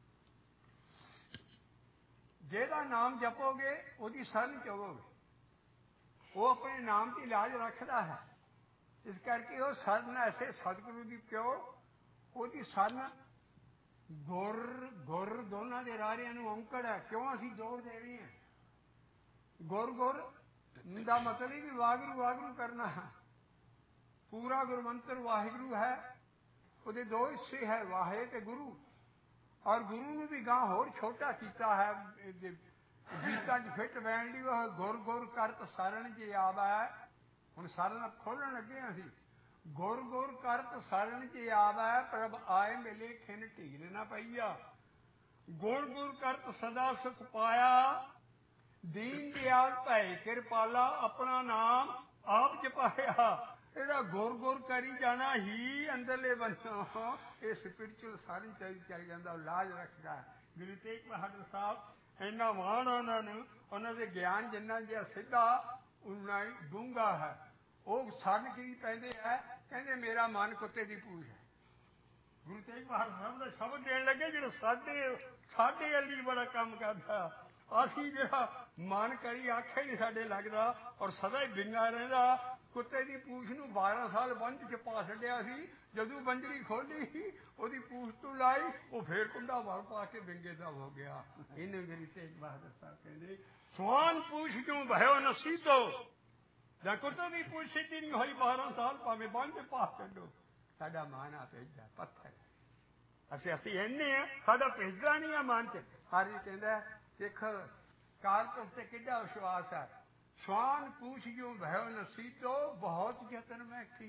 ਜਿਹਦਾ ਨਾਮ ਜਪੋਗੇ ਉਹਦੀ ਸ਼ਰਨ ਚ ਹੋਵੋਗੇ ਉਹ ਆਪਣੇ ਨਾਮ ਦੀ ਲਾਜ ਰੱਖਦਾ ਹੈ ਇਸ ਕਰਕੇ ਉਹ ਸਰਨ ਐਸੇ ਸਤਿਗੁਰੂ ਦੀ ਪਿਓ ਉਹਦੀ ਸਰਨ ਗੁਰ ਗੁਰ ਦੋਨਾਂ ਦੇ ਰਾਰਿਆਂ ਨੂੰ ਔਂਕੜ ਹੈ ਕਿਉਂ ਅਸੀਂ ਜ਼ੋਰ ਦੇ ਰਹੇ ਹਾਂ ਗੁਰ ਗੁਰ ਦਾ ਮਤਲਬ ਹੀ ਵੀ ਵਾਹਿਗੁਰੂ ਵਾਹਿਗੁਰੂ ਕਰਨਾ ਹੈ ਪੂਰਾ ਗੁਰਮੰਤਰ ਵਾਹਿਗੁਰੂ ਹੈ ਉਹਦੇ ਦੋ ਹਿੱਸੇ ਹੈ ਵਾਹੇ ਤੇ ਗੁਰੂ ਔਰ ਗੁਰੂ ਨੂੰ ਵੀ ਗਾਂ ਹੋਰ ਛੋਟਾ ਕੀਤਾ ਹੈ ਗੀਤਾਂ ਚ ਫਿੱਟ ਬੈਣ ਲਈ ਉਹ ਗੁਰ ਗੁਰ ਕਰਤ ਸਰਨ ਜੇ ਆਵੈ ਹੁਣ ਸਰਨ ਖੋਲਣ ਲੱਗੇ ਅਸੀਂ ਗੁਰ ਗੁਰ ਕਰਤ ਸਰਨ ਜੇ ਆਵੈ ਪ੍ਰਭ ਆਏ ਮਿਲੇ ਖਿਨ ਢੀਲ ਨਾ ਪਈਆ ਗੁਰ ਗੁਰ ਕਰਤ ਸਦਾ ਸੁਖ ਪਾਇਆ ਦੀਨ ਦਿਆਲ ਭੈ ਕਿਰਪਾਲਾ ਆਪਣਾ ਨਾਮ ਆਪ ਜਪਾਇਆ ਇਹਦਾ ਗੁਰ ਗੁਰ ਕਰੀ ਜਾਣਾ ਹੀ ਅੰਦਰਲੇ ਬੰਨੋਂ ਇਹ ਸਪਿਰਚੁਅਲ ਸਾਰੀ ਚੱਲ ਚੱਲ ਜਾਂਦਾ ਲਾਜ ਰੱਖਦਾ ਗੁਰੂ ਤੇਗ ਬਹਾਦਰ ਸਾਹਿਬ ਇੰਨਾ ਮਾਣ ਉਹਨਾਂ ਨੂੰ ਉਹਨਾਂ ਦੇ ਗਿਆਨ ਜਿੰਨਾ ਜਿਹਾ ਸਿੱਧਾ ਉਨਾ ਹੀ ਡੂੰਘਾ ਹੈ ਉਹ ਸਨ ਕੀ ਪੈਂਦੇ ਹੈ ਕਹਿੰਦੇ ਮੇਰਾ ਮਨ ਕੁੱਤੇ ਦੀ ਪੂਛ ਹੈ ਗੁਰੂ ਤੇਗ ਬਹਾਦਰ ਸਾਹਿਬ ਦਾ ਸ਼ਬਦ ਦੇਣ ਲੱਗੇ ਜਿਹੜਾ ਸਾਡੇ ਸਾਡੇ ਅਲੀ ਬੜਾ ਕੰਮ ਕਰਦਾ ਅਸੀਂ ਜਿਹੜਾ ਮਨ ਕਰੀ ਆਖੇ ਨਹੀਂ ਸਾਡੇ ਲੱਗਦਾ ਔਰ ਸਦਾ ਹੀ ਬਿੰਗਾ ਰਹਿੰਦਾ ਕੁੱਤੇ ਦੀ ਪੂਛ ਨੂੰ ਬਾਰਾਂ ਸਾਲ ਬੰਝ ਚ ਪਾ ਛੱਡਿਆ ਸੀ ਜਦੋਂ ਬੰਜਰੀ ਖੋਲੀ ਉਹਦੀ ਪੂਛ ਤੋਂ ਲਾਈ ਉਹ ਫੇਰ ਕੁੰਡਾ ਵਰ ਪਾ ਕੇ ਬਿੰਗੇ ਦਾ ਹੋ ਗਿਆ ਇਹਨੇ ਗੁਰੂ ਤੇਗ ਬਹਾਦਰ ਸਾਹਿਬ ਕਹਿੰਦੇ ਸਵਾਨ ਪੂਛ ਕਿਉਂ ਭਇਓ ਨਸੀਤੋ ਜਾਂ ਕੁੱਤੇ ਦੀ ਪੂਛ ਸਿੱਧੀ ਨਹੀਂ ਹੋਈ ਬਾਰਾਂ ਸਾਲ ਭਾਵੇਂ ਬੰਝ ਪਾ ਛੱਡੋ ਸਾਡਾ ਮਨ ਆ ਭੇਜਦਾ ਪੱਥਰ ਅਸੀਂ ਅਸੀਂ ਇੰਨੇ ਆ ਸਾਡਾ ਭੇਜਦਾ ਨਹੀਂ ਆ ਮਨ ਚ ਹਰ ਜੀ ਕਹਿੰਦਾ ਦੇਖ ਕਾਲ ਤੋਂ ਤੇ ਕਿੱਡਾ ਵਿਸ਼ਵਾਸ ਹੈ ਸਵਾਨ ਪੂਛ ਕਿਉਂ ਭਇਓ ਨਸੀਤੋ ਬਹੁਤ ਯਤਨ ਮੈਂ ਕੀ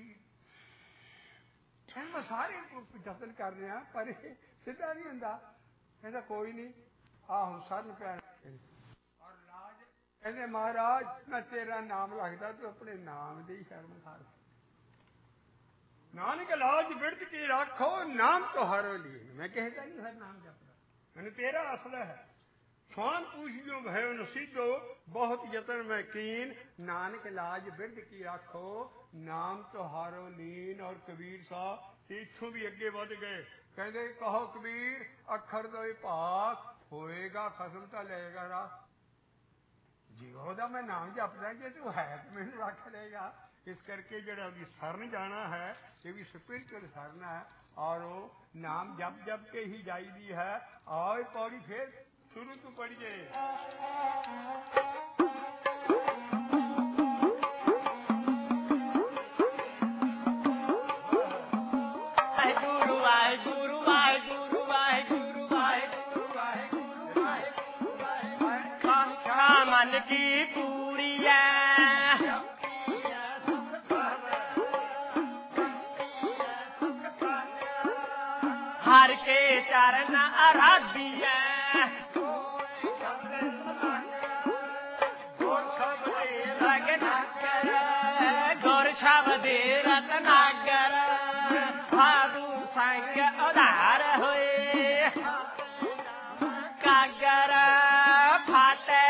ਮੈਂ ਸਾਰੇ ਯਤਨ ਕਰ ਰਿਹਾ ਪਰ ਸਿੱਧਾ ਨਹੀਂ ਹੁੰਦਾ ਕਹਿੰਦਾ ਕੋਈ ਨਹੀਂ ਆ ਹੁਣ ਸਰਨ ਪੈਣ ਔਰ ਰਾਜ ਕਹਿੰਦੇ ਮਹਾਰਾਜ ਮੈਂ ਤੇਰਾ ਨਾਮ ਲੱਗਦਾ ਤੂੰ ਆਪਣੇ ਨਾਮ ਦੀ ਸ਼ਰਮ ਕਰ ਨਾਨਕ ਲਾਜ ਬਿਰਧ ਕੀ ਰੱਖੋ ਨਾਮ ਤੁਹਾਰੋ ਲਈ ਮੈਂ ਕਹਿੰਦਾ ਨਹੀਂ ਹਰ ਨਾਮ ਜਪਦਾ ਮੈਨੂੰ ਤੇਰਾ ਅਸਲ ਹੈ ਸਵਾਨ ਪੂਛਿਓ ਭਇਓ ਨਸੀਤੋ ਬਹੁਤ ਯਤਨ ਮੈਂ ਕੀਨ ਨਾਨਕ ਲਾਜ ਬਿਰਧ ਕੀ ਰੱਖੋ ਨਾਮ ਤੁਹਾਰੋ ਲੀਨ ਔਰ ਕਬੀਰ ਸਾਹਿਬ ਇੱਥੋਂ ਵੀ ਅੱਗੇ ਵੱਧ ਗਏ ਕਹਿੰਦੇ ਕਹੋ ਕਬੀਰ ਅੱਖਰ ਦੋਏ ਭਾਗ ਹੋਏਗਾ ਖਸਮ ਤਾਂ ਲਏਗਾ ਰਾਹ। ਜੀ ਉਹਦਾ ਮੈਂ ਨਾਮ ਜਪਦਾ ਜੇ ਤੂੰ ਹੈ ਤੇ ਮੈਨੂੰ ਰੱਖ ਲਏਗਾ। ਇਸ ਕਰਕੇ ਜਿਹੜਾ ਵੀ ਸਰਨ ਜਾਣਾ ਹੈ ਇਹ ਵੀ ਸਪਿਰਿਚੁਅਲ ਸਰਨ ਹੈ ਔਰ ਉਹ ਨਾਮ ਜਪ ਜਪ ਕੇ ਹੀ ਜਾਈਦੀ ਹੈ। ਆਓ ਪੌੜੀ ਫਿਰ ਸ਼ੁਰੂ ਤੋਂ ਪੜੀਏ। मन की पूरी है हर के चरण आराधी है गुर शब्द रत्नागर साधु संग उधार होए कागर फाटे।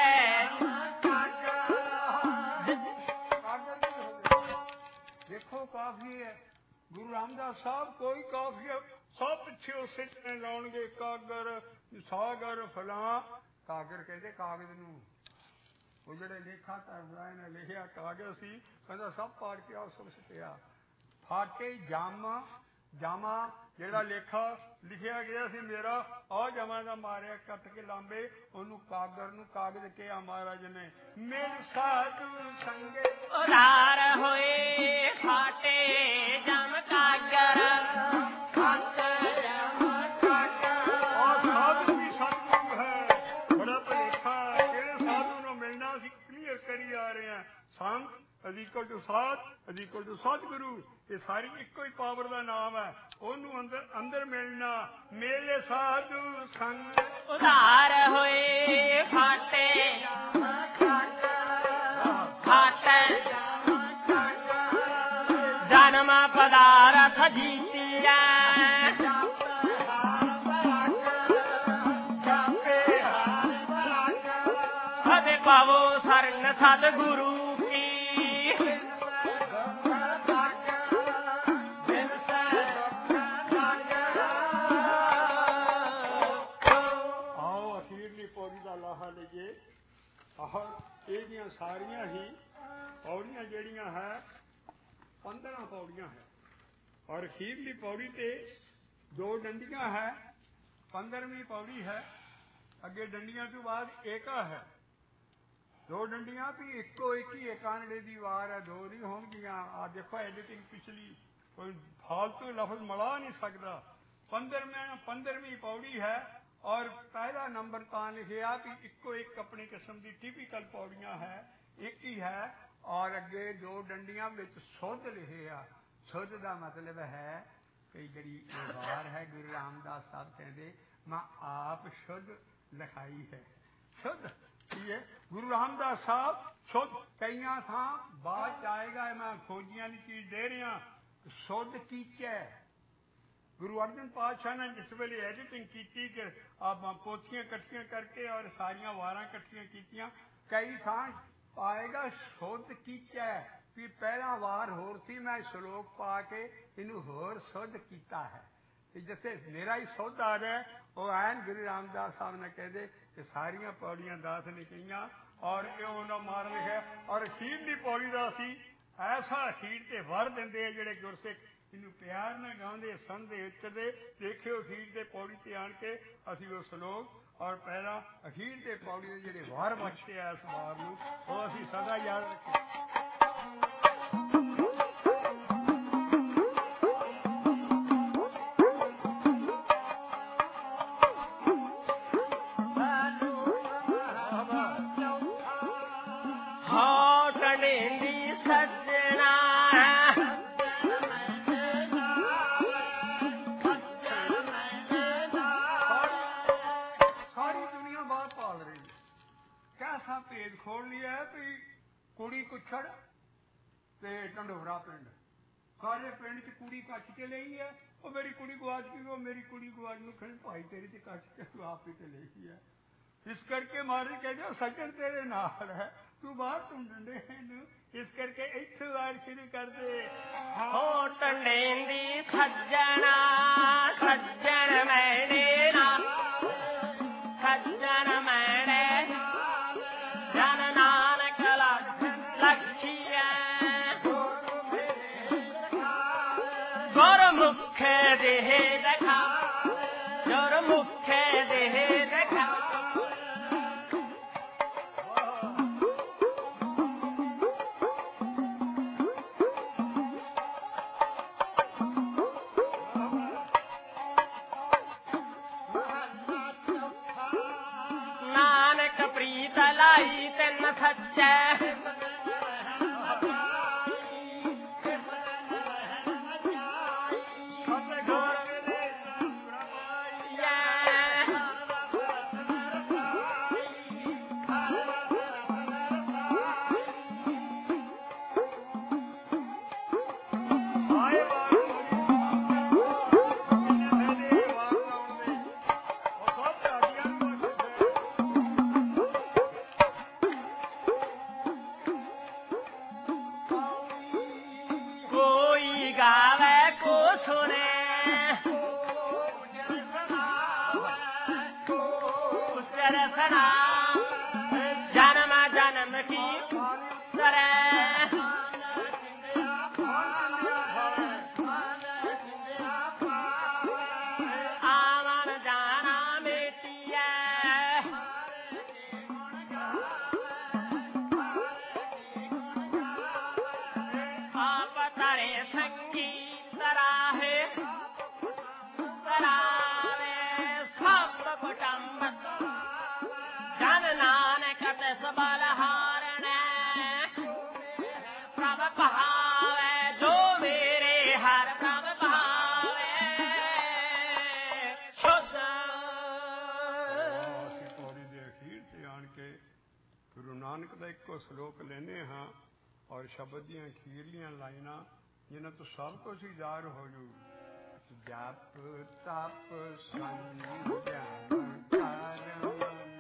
देखो काफी है गुरु रामदास साहब कोई काफी है सब पिछे उसे लाउणगे कागर सागर फलां। कागर कहते कागज नूं वो ਜਿਹੜੇ ਲੇਖਾ ਧਰਮਰਾਏ ਨੇ ਲਿਖਿਆ ਕਾਗਜ਼ ਸੀ ਕਹਿੰਦਾ ਸਭ ਪਾੜ ਕੇ ਉਸ ਸੁੱਟਿਆ। ਫਾਟੇ ਜਾਮਾ ਜਾਮਾ ਜਿਹੜਾ ਲੇਖਾ ਲਿਖਿਆ ਗਿਆ ਸੀ ਮੇਰਾ ਉਹ ਜਮਾ ਦਾ ਮਾਰਿਆ ਕੱਟ ਕੇ ਲਾਂਬੇ ਉਹਨੂੰ ਕਾਗਰ ਨੂੰ ਕਾਗਜ਼ ਕਿਹਾ ਮਹਾਰਾਜ ਨੇ। ਮੇਰ ਸਾਧੂ ਸੰਗੇ ਉਧਾਰ ਹੋਏ ਫਾਟੇ ਜਮ ਕਾਗਰ ਔਰ ਸਾਧੂ ਵੀ ਸਤਿਗੁਰੂ ਹੈ ਬੜਾ ਭਲੇਖਾ ਕਿਹੜੇ ਸਾਧੂ ਨੂੰ ਮਿਲਣਾ ਅਸੀਂ ਕਲੀਅਰ ਕਰੀ ਆ ਰਹੇ ਹਾਂ। ਸੰਤ is equal to ਸਾਧ is equal to ਸਤਿਗੁਰੂ ਇਹ ਸਾਰੀ ਇੱਕੋ ਹੀ ਪਾਵਰ ਦਾ ਨਾਮ ਹੈ। ਉਹਨੂੰ ਅੰਦਰ ਅੰਦਰ ਮਿਲਣਾ ਮੇਲੇ ਸਾਧੂ ਸੰਗ ਉਧਾਰ ਹੋਏ ਫਾਟੇ ਫਾਟੇ ਜਨਮ ਪਦਾਰਥ ਜੀਤੀਆ ਅਦੇ ਪਾਵੋ ਸਰਨ ਸਤਿਗੁਰੂ ਇਹਦੀਆਂ ਸਾਰੀਆਂ ਹੀ ਪੌੜੀਆਂ ਜਿਹੜੀਆਂ ਹੈ ਪੰਦਰਾਂ ਪੌੜੀਆਂ ਹੈ ਔਰ ਅਖੀਰਲੀ ਪੌੜੀ ਤੇ ਦੋ ਡੰਡੀਆਂ ਹੈ। ਪੰਦਰਵੀਂ ਪੌੜੀ ਹੈ ਅੱਗੇ ਡੰਡੀਆਂ ਤੋਂ ਬਾਅਦ ਏਕਾ ਹੈ। ਦੋ ਡੰਡੀਆਂ ਵੀ ਇੱਕੋ ਇੱਕ ਹੀ ਏਕਾਨੜੇ ਦੀ ਵਾਰ ਹੈ ਦੋ ਨਹੀਂ ਹੋਣਗੀਆਂ। ਆ ਦੇਖੋ ਐਡੀਟਿੰਗ ਪਿਛਲੀ ਕੋਈ ਫਾਲਤੂ ਲਫ਼ਜ਼ ਮਿਲਾ ਨਹੀਂ ਸਕਦਾ। ਪੰਦਰਵੀਂ ਪੰਦਰਵੀਂ ਪੌੜੀ ਹੈ ਔਰ ਪਹਿਲਾ ਨੰਬਰ ਤਾਂ ਲਿਖਿਆ ਵੀ ਇੱਕੋ ਇੱਕ ਆਪਣੀ ਕਿਸਮ ਦੀ ਟਿਪੀਕਲ ਪੌੜੀਆਂ ਹੈ ਇੱਕ ਹੀ ਹੈ। ਔਰ ਅੱਗੇ ਦੋ ਡੰਡੀਆਂ ਵਿੱਚ ਸੁੱਧ ਲਿਖਿਆ। ਸੁੱਧ ਦਾ ਮਤਲਬ ਹੈ ਕਿ ਜਿਹੜੀ ਇਹ ਵਾਰ ਹੈ ਗੁਰੂ ਰਾਮਦਾਸ ਸਾਹਿਬ ਕਹਿੰਦੇ ਮੈਂ ਆਪ ਸ਼ੁੱਧ ਲਿਖਾਈ ਹੈ। ਸ਼ੁੱਧ ਕੀ ਹੈ ਗੁਰੂ ਰਾਮਦਾਸ ਸਾਹਿਬ ਸ਼ੁੱਧ ਕਈਆਂ ਥਾਂ ਬਾਅਦ ਆਏਗਾ। ਮੈਂ ਖੋਜੀਆਂ ਦੀ ਚੀਜ਼ ਦੇ ਰਿਹਾ ਸ਼ੁੱਧ ਕੀਚੈ। ਗੁਰੂ ਅਰਜਨ ਪਾਤਸ਼ਾਹ ਨੇ ਜਿਸ ਵੇਲੇ ਐਡੀਟਿੰਗ ਕੀਤੀ ਕਿ ਆਪਾਂ ਪੋਥੀਆਂ ਇਕੱਠੀਆਂ ਕਰਕੇ ਔਰ ਸਾਰੀਆਂ ਵਾਰਾਂ ਇਕੱਠੀਆਂ ਕੀਤੀਆਂ ਕਈ ਥਾਂ ਪਾਏਗਾ ਸ਼ੁੱਧ ਕੀਚੈ ਵੀ ਪਹਿਲਾ ਵਾਰ ਹੋਰ ਸੀ ਮੈਂ ਸ਼ਲੋਕ ਪਾ ਕੇ ਇਹਨੂੰ ਹੋਰ ਸ਼ੁੱਧ ਕੀਤਾ ਹੈ। ਤੇ ਜਿੱਥੇ ਮੇਰਾ ਹੀ ਸ਼ੁੱਧ ਆ ਜਾਏ ਉਹ ਐਨ ਗੁਰੂ ਰਾਮਦਾਸ ਸਾਹਿਬ ਨੇ ਕਹਿੰਦੇ ਕਿ ਸਾਰੀਆਂ ਪੌੜੀਆਂ ਦਾਸ ਨੇ ਕਹੀਆਂ ਔਰ ਇਹ ਉਹਨਾਂ ਮਾਰ ਲਿਖਿਆ। ਔਰ ਅਖੀਰ ਦੀ ਪੌੜੀ ਦਾ ਅਸੀਂ ਐਸਾ ਅਖੀਰ ਤੇ ਵਰ ਦਿੰਦੇ ਆ ਜਿਹੜੇ ਗੁਰਸਿੱਖ ਇਹਨੂੰ ਪਿਆਰ ਨਾਲ ਗਾਉਂਦੇ ਸੁਣਦੇ ਉੱਚਦੇ। ਦੇਖਿਓ ਅਖੀਰ ਦੇ ਪੌੜੀ ਤੇ ਆਣ ਕੇ ਅਸੀਂ ਉਹ ਸਲੋਕ ਔਰ ਪਹਿਲਾਂ ਅਖੀਰ ਦੇ ਪੌੜੀ ਦੇ ਜਿਹੜੇ ਵਾਰ ਬਖਸ਼ੇ ਆ ਇਸ ਵਾਰ ਨੂੰ ਉਹ ਅਸੀਂ ਸਦਾ ਯਾਦ ਰੱਖੀਏ। ਭੇਦ ਖੋਲ ਲਿਆ ਵੀ ਕੁੜੀ ਕੁੱਛੜ ਤੇ ਢੰਡੋਰਾ ਪਿੰਡ ਸਾਰੇ ਪਿੰਡ ਚ ਕੁੜੀ ਕੱਛ ਕੇ ਲਈ ਹੈ। ਉਹ ਮੇਰੀ ਕੁੜੀ ਗਵਾਚ ਗਈ ਉਹ ਮੇਰੀ ਕੁੜੀ ਗਵਾਚ ਨੂੰ ਕਹਿੰਦੇ ਭਾਈ ਤੇਰੀ ਤੇ ਕੱਛ ਕੇ ਤੂੰ ਆਪ ਹੀ ਤੇ ਲਈ ਹੈ। ਇਸ ਕਰਕੇ ਮਹਾਰਾਜ ਕਹਿੰਦੇ ਸੱਜਣ ਤੇਰੇ ਨਾਲ ਹੈ ਤੂੰ ਬਾਹਰ ਢੂੰਡਣ ਦੇ ਇਹਨੂੰ। ਇਸ ਕਰਕੇ ਇੱਥੇ ਵਾਰ ਸ਼ੁਰੂ ਕਰਦੇ ਹੋ ਟੰਡੇਂਦੀ ਸੱਜਣਾ ਸੱਜਣ ਮੈਨੇ ਨਾ ਸੱਜਣ ਗੁਰਮੁਖੇ ਦੇਹ ਦਿਖਾ ਗੁਰਮੁਖੇ ਦੇਹ ਦਿਖਾ ਨਾਨਕ ਪ੍ਰੀਤ ਲਾਈ ਤੈਨ ਸੱਚੈ ਗਾਵੇ ਕੋ ਸੁਨੇ ਸਰਸਨਾ ਜਨਮ ਜਨਮ ਕੀ ਸਰੇ ਆਵਨ ਜਾਣਾ ਮੇਟੀਐ ਆਪ ਤਾਰੇ ਸੰਗੀ ਸਰਾਹੇ ਸਰਾਵੇ ਸਭ ਕੁਟੰਬ ਜਨ ਨਾਨਕ ਤਿਸ ਬਲ ਹਾਰਣੈ ਪ੍ਰਭ ਭਾਵੈ ਜੋ ਮੇਰੇ ਹਰ ਪ੍ਰਭ ਭਾਵੈ ਸ਼ੁੱਧ ਅਸੀਂ ਪੌੜੀ ਦੇ ਅਖੀਰ ਤੇ ਆਣ ਕੇ ਗੁਰੂ ਨਾਨਕ ਦਾ ਇੱਕੋ ਸ਼ਲੋਕ ਲੈਨੇ ਹਾਂ ਔਰ ਸ਼ਬਦ ਦੀਆਂ ਅਖੀਰਲੀਆਂ ਲਾਈਨਾਂ ਜਿਨ੍ਹਾਂ ਤੋਂ ਸਭ ਕੁਝ ਹੀ ਜ਼ਾਹਰ ਹੋ ਜੂ ਜਪ ਤਪ ਸੰਜਮ ਕਰਮ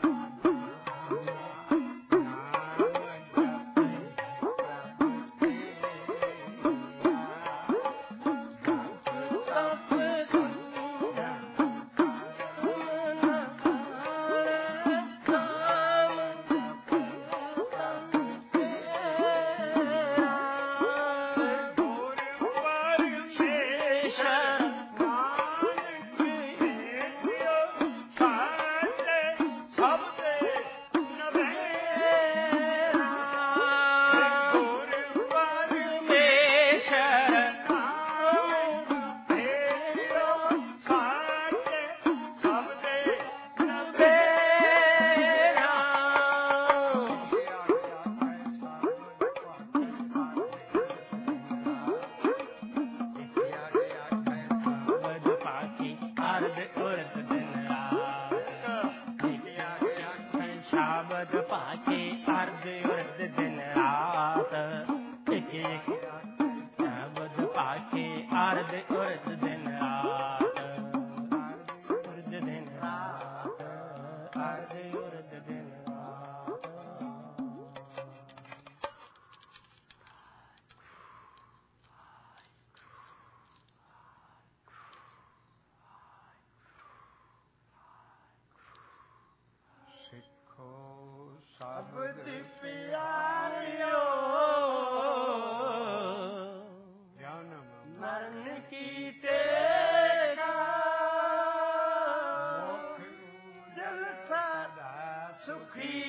ਸ਼ਬਦ ਪਿਆਰਿਓ ਜਨਮ ਮਰਨ ਕੀ ਤੇਰਾ ਜਲ ਸਦਾ ਸੁਖੀ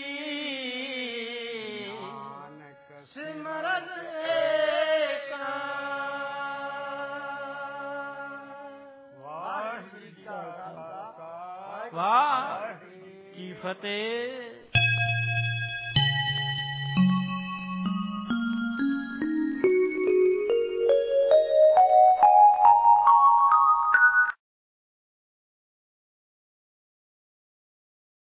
ਨਾਨਕ ਸਿਮਰਨ ਏਕਾ ਵਾਹਿਗੁਰੂ ਜੀ ਕਾ ਖਾਲਸਾ ਵਾਹਿਗੁਰੂ ਜੀ ਕੀ ਫਤਿਹ।